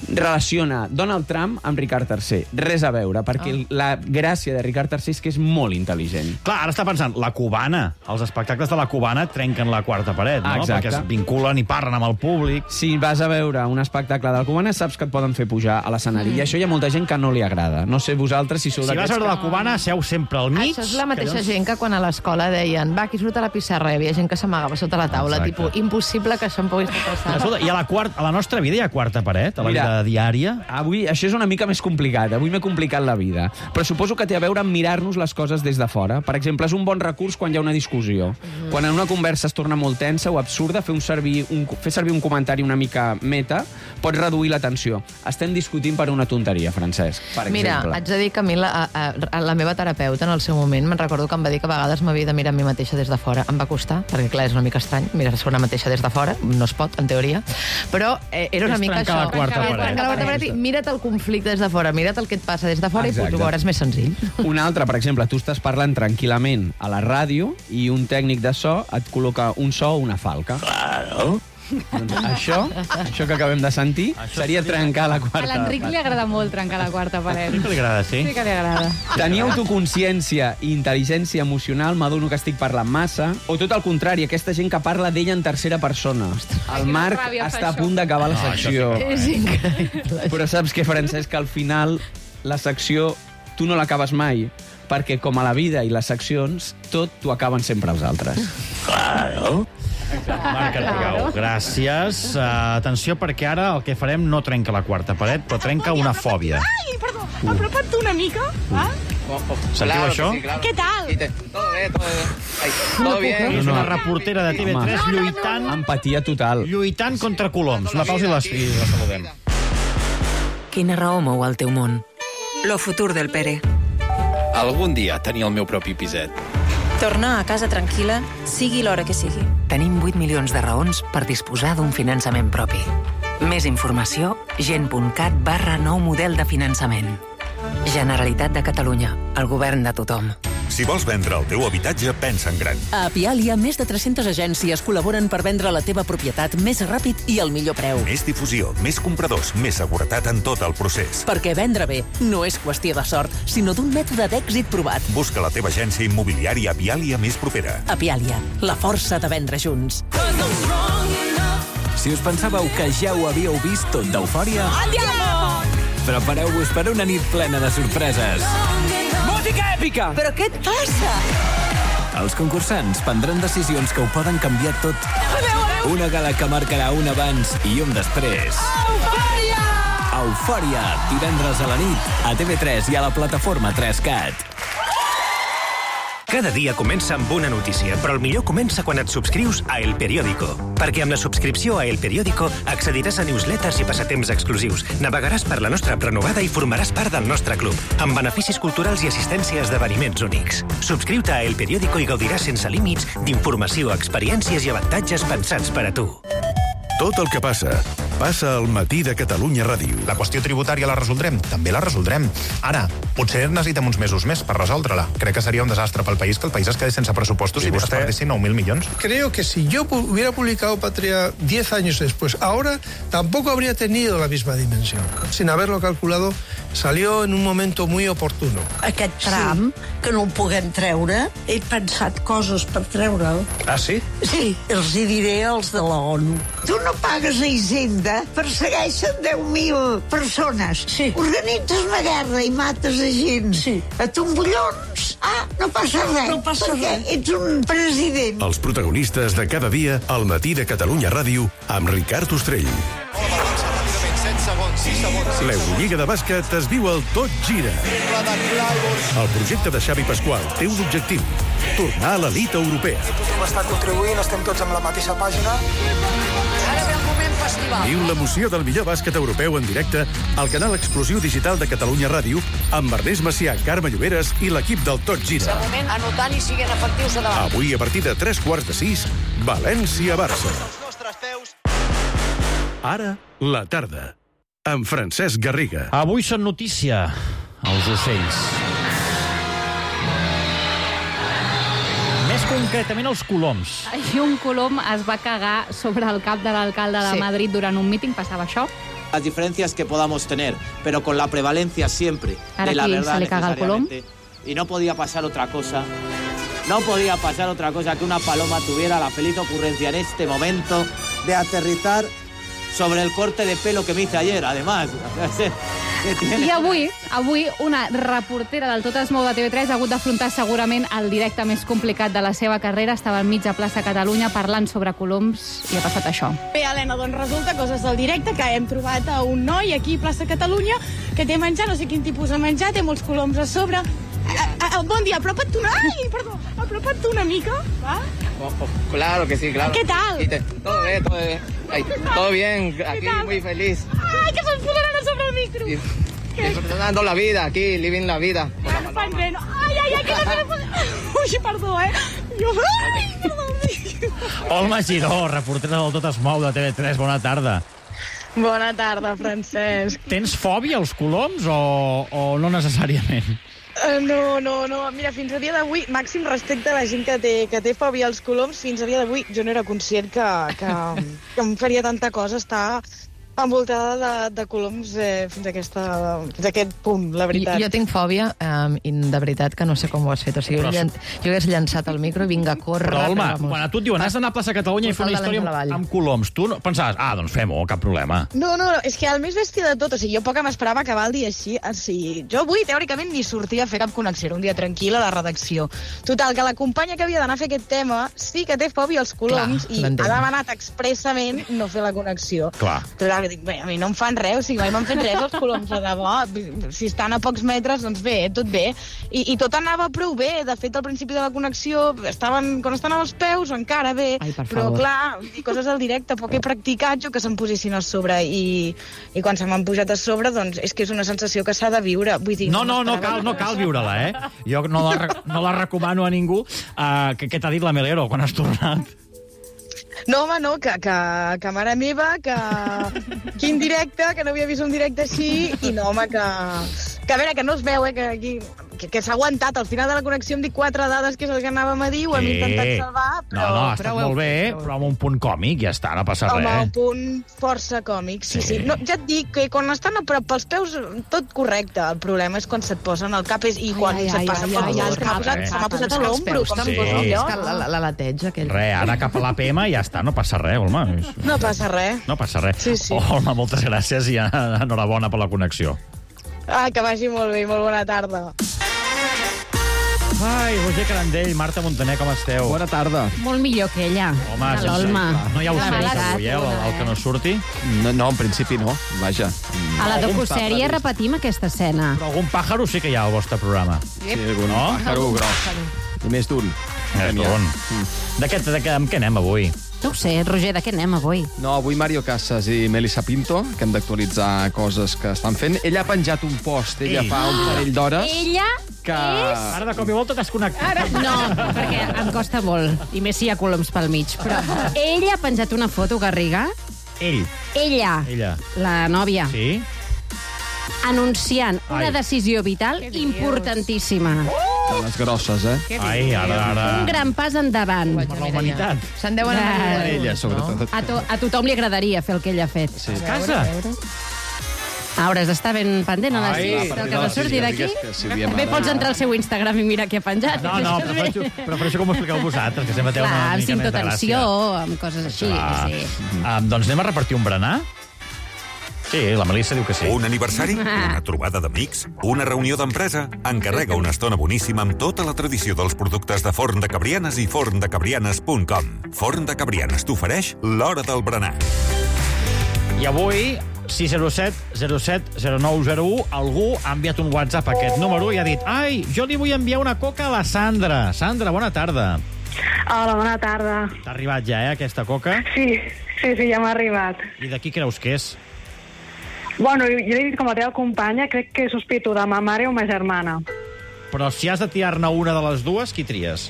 relaciona Donald Trump amb Ricard tercer. Res a veure, perquè oh. la gràcia de Ricard tercer és que és molt intel·ligent. Clar, ara està pensant, la cubana, els espectacles de la cubana trenquen la quarta paret, no? Exacte. Perquè es vinculen i parlen amb el públic. Si vas a veure un espectacle de la cubana, saps que et poden fer pujar a l'escenari. Mm. I això hi ha molta gent que no li agrada. No sé vosaltres si sou Si vas a veure la cubana, seu sempre al mig. Això és la mateixa llavors... gent que quan a l'escola deien va, qui surt a la pissarra, hi havia gent que s'amagava sota la taula. Exacte. Tipus, impossible que això em pogués passar. Escolta, i a la, quart, a la nostra vida hi ha quarta paret, a la Mira, vida diària? Avui, això és una mica més complicat. Avui m'he complicat la vida. Però suposo que té a veure amb mirar-nos les coses des de fora. Per exemple, és un bon recurs quan hi ha una discussió. Mm. Quan en una conversa es torna molt tensa o absurda, fer, un servir, un, fer servir un comentari una mica meta pot reduir la tensió. Estem discutint per una tonteria, Francesc, per Mira, exemple. haig de dir que a mi la, a, a, la meva terapeuta en el seu moment me'n recordo que em va dir que a vegades m'havia de mirar a mi mateixa des de fora. Em va costar, perquè clar, és una mica estrany mirar-se una mateixa des de fora, no es pot, en teoria, però eh, era una és mica trencar això. la quarta paret. Trencar la quarta paret i mira't el conflicte des de fora, mira't el que et passa des de fora. Exacte. I ho veuràs més senzill. Un altre, per exemple, tu estàs parlant tranquil·lament a la ràdio i un tècnic de so et col·loca un so o una falca. Claro. Doncs això, això que acabem de sentir, això seria trencar la quarta A l'Enric li agrada molt trencar la quarta paret. Sí que li agrada, sí? Sí que li agrada. Tenir autoconsciència i intel·ligència emocional, m'adono que estic parlant massa, o tot el contrari, aquesta gent que parla d'ella en tercera persona. El Marc està a punt d'acabar la secció. És increïble. Però saps què, Francesc? Al final, la secció, tu no l'acabes mai, perquè com a la vida i les seccions, tot t'ho acaben sempre els altres. Claro. Marc Artigau, gràcies. Uh, atenció, perquè ara el que farem no trenca la quarta paret, però trenca una fòbia. Ai, perdó, apropa't una mica. Ah? Sentiu això? Què tal? Todo bien, todo bien. Ay, todo bien. És una reportera de T V tres lluitant... Empatia total. Lluitant contra coloms. Una pausa i la, i la saludem. Quina raó mou el teu món? Lo futur del Pere. Algun dia tenir el meu propi piset. Tornar a casa tranquil·la, sigui l'hora que sigui. Tenim vuit milions de raons per disposar d'un finançament propi. Més informació, gent.cat barra nou model de finançament. Generalitat de Catalunya, el govern de tothom. Si vols vendre el teu habitatge, pensa en gran. A Apialia, més de tres-centes agències col·laboren per vendre la teva propietat més ràpid i al millor preu. Més difusió, més compradors, més seguretat en tot el procés. Perquè vendre bé no és qüestió de sort, sinó d'un mètode d'èxit provat. Busca la teva agència immobiliària Apialia més propera. Apialia, la força de vendre junts. Si us pensàveu que ja ho havíeu vist tot d'Eufòria, prepareu-vos per una nit plena de sorpreses. Música èpica! Però què et passa? Els concursants prendran decisions que ho poden canviar tot. Una gala que marcarà un abans i un després. Eufòria! Eufòria, divendres a la nit, a T V tres i a la plataforma tres cat. Cada dia comença amb una notícia, però el millor comença quan et subscrius a El Periódico. Perquè amb la subscripció a El Periódico accediràs a newsletters i passatemps exclusius, navegaràs per la nostra app renovada i formaràs part del nostre club, amb beneficis culturals i assistència a esdeveniments únics. Subscriu-te a El Periódico i gaudiràs sense límits d'informació, experiències i avantatges pensats per a tu. Tot el que passa, passa al matí de Catalunya Ràdio. La qüestió tributària la resoldrem? També la resoldrem. Ara, potser necessitem uns mesos més per resoldre-la. Crec que seria un desastre pel país que el país es quedés sense pressupostos i, i vostè perdessin nou mil milions. Creo que si yo hubiera publicado Patria diez años después, ahora tampoco habría tenido la misma dimensión. Sin haberlo calculado, salió en un momento muy oportuno. Aquest tram, sí, que no el puguem treure, he pensat coses per treure'l. Ah, sí? Sí, els hi diré als de la ONU. Tu no pagues a Hisenda, persegueixen deu mil persones. Sí. Organitzes una guerra i mates a gent. Sí. A tombollons. Ah, no passa res. No passa perquè res. Ets un president. Els protagonistes de cada dia al matí de Catalunya Ràdio amb Ricard Ostrell. L'Eurolliga de bàsquet es viu al Tot Gira. El projecte de Xavi Pasqual té un objectiu: tornar a l'elit europea. Tothom està contribuint, estem tots amb la mateixa pàgina. Ara ve el moment festival. Viu l'emoció del millor bàsquet europeu en directe al canal exclusiu digital de Catalunya Ràdio amb Ernest Macià, Carme Lloberes i l'equip del Tot Gira. De moment, anotant i siguin efectius a davant. Avui, a partir de tres quarts de sis, València-Barça. Ara, la tarda, amb Francesc Garriga. Avui són notícia els ocells. Més concretament els coloms. I un colom es va cagar sobre el cap de l'alcalde de Sí. Madrid durant un míting, passava això. las diferencias que podamos tener, pero con la prevalencia siempre de la verdad necesariamente. Y no podía pasar otra cosa, no podía pasar otra cosa que una paloma tuviera la feliz ocurrencia en este momento de aterrizar sobre el corte de pelo que me hice ayer, además. I avui, avui una reportera del Tot es mou de T V tres ha hagut d'afrontar segurament el directe més complicat de la seva carrera. Estava enmig a plaça Catalunya parlant sobre coloms i ha passat això. Bé, Helena, doncs resulta, coses del directe, que hem trobat a un noi aquí a plaça Catalunya que té menjar, no sé quin tipus de menjar, té molts coloms a sobre. A, a, bon dia, apropa't una... Ai, perdó, apropa't una mica, va? Oh, oh, claro que sí, claro. ¿Qué tal? Sí, te, todo bien, todo bien. Ay, todo bien, aquí muy feliz. Ai, que se'ns posaran a sobre el micro. Sí. Disfrutando la vida, aquí, living la vida. No fan res, no. Ai, ai, ai, que no se me... Ui, perdó, eh? Jo... Ai, perdó. Olma Giró, reportera del Tot es mou de T V tres, bona tarda. Bona tarda, Francesc. Tens fòbia als coloms o, o no necessàriament? Uh, no, no, no. Mira, fins a dia d'avui, màxim respecte a la gent que té, que té fòbia als coloms, fins a dia d'avui jo no era conscient que, que, que em faria tanta cosa estar envoltada de, de coloms eh, fins, a aquesta, fins a aquest punt, la veritat. Jo, jo tinc fòbia um, i de veritat que no sé com ho has fet. O sigui, però... llan... jo hagués llançat el micro i vinc a córrer. Però, Olma, quan a tu et diuen has d'anar a plaça Catalunya i fer una història amb, amb coloms, tu no pensaves, ah, doncs fem-ho, cap problema. No, no, no, és que el més bèstia de tot, o sigui, jo poc m'esperava acabar el dia així. O sigui, jo avui, teòricament, ni sortia a fer cap connexió, era un dia tranquil a la redacció. Total, que la companya que havia d'anar a fer aquest tema sí que té fòbia als coloms. Clar, i ha demanat expressament no fer la connexió. Clar. Clar, dic, bé, a mi no em fan res, o sigui, mai m'han fet res els coloms, de debò. Si estan a pocs metres, doncs bé, tot bé. I, i tot anava prou bé. De fet, al principi de la connexió, estaven, quan estan als peus, encara bé. Ai, per però, favor. clar, coses al directe, poc he practicat jo que se'm posessin a sobre. I, i quan se m'han pujat a sobre, doncs és que és una sensació que s'ha de viure. Vull dir, no, no, no cal, no cal viure-la, eh? Jo no la, no la recomano a ningú. Uh, què t'ha dit la Melero quan has tornat? No, home, no, que, que, que mare meva, que... Quin directe, que no havia vist un directe així, i no, home, que... Que a veure, que no es veu, eh, que, aquí, que, que s'ha aguantat. Al final de la connexió em dic quatre dades, que és el que anàvem a dir, ho hem Sí. intentat salvar, però... No, no, ha estat molt bé, però amb un punt còmic, ja està, no passa Home, res. un punt força còmic, sí, Sí. sí. No, ja et dic que quan estan a prop pels peus, tot correcte. El problema és quan se't posen al cap és, i quan Ai, ai, se't passa ai, pel ai, cap. ai, És que m'ha ai, posat, ai, se m'ha ai, posat ai, a l'ombro, peus, com sí. si fos un lloc. La, la, la lateig, aquell. Res, ara cap a l'A P M i ja està, no passa res, Olma. No passa res. No passa res. Sí, sí. Olma, moltes gràcies i enhorabona per la connexió. Ah, que vagi molt bé, molt bona tarda. Ai, Roger Carandell, Marta Montaner, com esteu? Bona tarda. Molt millor que ella. Home, de sense- l'Olma. No hi ha La ocells veritat, avui, eh, el, el que no surti. No, no, en principi no, vaja. A la Algun docusèrie repetim aquesta escena. Però algun pàjaro sí que hi ha al vostre programa. Sí, algun No? pàjaro gros. I més d'un. Eh, bon. De què, de què, amb què anem avui? No ho sé, Roger, de què anem avui? No, avui Mario Casas i Melissa Pinto, que hem d'actualitzar coses que estan fent. Ella ha penjat un post, ella Ei. fa un parell d'hores. Ella que... és... Ara de cop i volta t'has connectat. Ara no, perquè em costa molt, i més si hi ha coloms pel mig. Però ella ha penjat una foto, Garriga. Ell. Ella, Ella. la nòvia, Sí? anunciant una Ai. decisió vital importantíssima. De les grosses, eh? Ai, ara, ara... Un gran pas endavant. Per la humanitat. Se'n deuen anar Ah, molt, Ella, no? sobretot. A, to a tothom li agradaria fer el que ella ha fet. Sí. A casa? Hauràs d'estar ben pendent a les Ai, sis del que no surti d'aquí. digues que si diem Bé, ara- pots entrar al seu Instagram i mirar què ha penjat. No, no, prefereixo, prefereixo com ho expliqueu vosaltres, que sempre té una Clar, amb mica més de cintotensió, gràcia. amb coses així. Clar. Sí. Um, doncs anem a repartir un berenar? Sí, la Melissa diu que sí. Un aniversari, una trobada d'amics, una reunió d'empresa. Encarrega una estona boníssima amb tota la tradició dels productes de Forn de Cabrianes i forn de cabrianes punt com. Forn de Cabrianes t'ofereix l'hora del berenar. I avui, sis zero set zero set zero nou zero u, algú ha enviat un WhatsApp a aquest número i ha dit ai, jo li vull enviar una coca a la Sandra. Sandra, bona tarda. Hola, bona tarda. T'ha arribat ja, eh, aquesta coca? Sí, sí, sí, ja m'ha arribat. I de qui creus que és? Bueno, jo he dit com la teva companya, crec que sospito de ma mare o ma germana. Però si has de tirar-ne una de les dues, qui tries?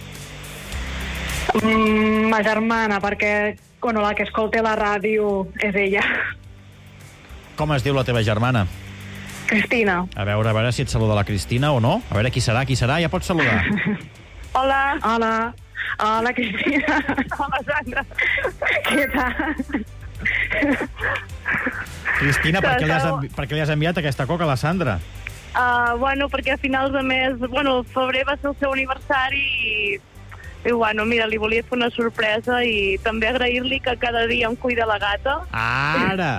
Mm, ma germana, perquè bueno, la que escolta la ràdio és ella. Com es diu la teva germana? Cristina. A veure, a veure si et saluda la Cristina o no. A veure qui serà, qui serà, ja pots saludar. Hola. Hola. Hola, Cristina. Hola, Sandra. Què tal? Cristina, per què, li has envi... per què li has enviat aquesta coca a la Sandra? Uh, bueno, perquè a finals de mes... Bueno, el febrer va ser el seu aniversari i... I bueno, mira, li volia fer una sorpresa i també agrair-li que cada dia em cuida la gata. Ara!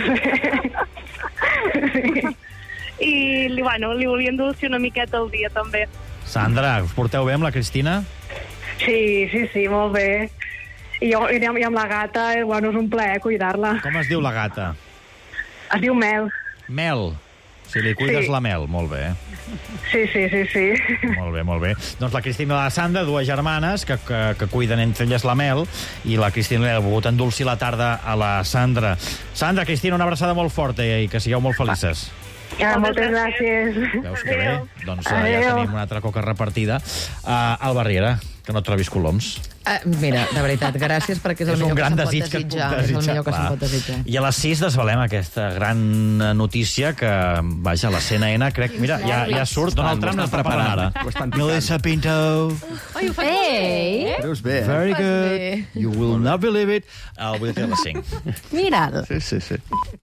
I, bueno, li volia endolcir una miqueta el dia, també. Sandra, us porteu bé amb la Cristina? Sí, sí, sí, molt bé. I, jo, i amb la gata, bueno, és un plaer cuidar-la. Com es diu la gata? Es diu Mel. Mel. Si li cuides Sí. la Mel, molt bé. Sí, sí, sí, sí. Molt bé, molt bé. Doncs la Cristina i la Sandra, dues germanes que, que, que cuiden entre elles la Mel, i la Cristina li ha volgut endolcir la tarda a la Sandra. Sandra, Cristina, una abraçada molt forta i que sigueu molt felices. Ja, moltes gràcies. Veus que bé? Doncs uh, ja tenim una altra coca repartida. Uh, Alba Riera, que no trobis coloms. Uh, mira, de veritat, gràcies, perquè és el És un millor gran que se'm pot desig que et desitjar. puc És el desitjar, millor que clar. se'm pot desitjar. I a les sis desvelem aquesta gran notícia que, vaja, la C N N, crec... Mira, ja, ja surt, Donald Trump l'està preparant ara. Melissa Pinto. Ai, ho faig Ei! Veus bé, Very good. You will not believe it. El vull fer a les cinc. Mira'l. Sí, sí, sí.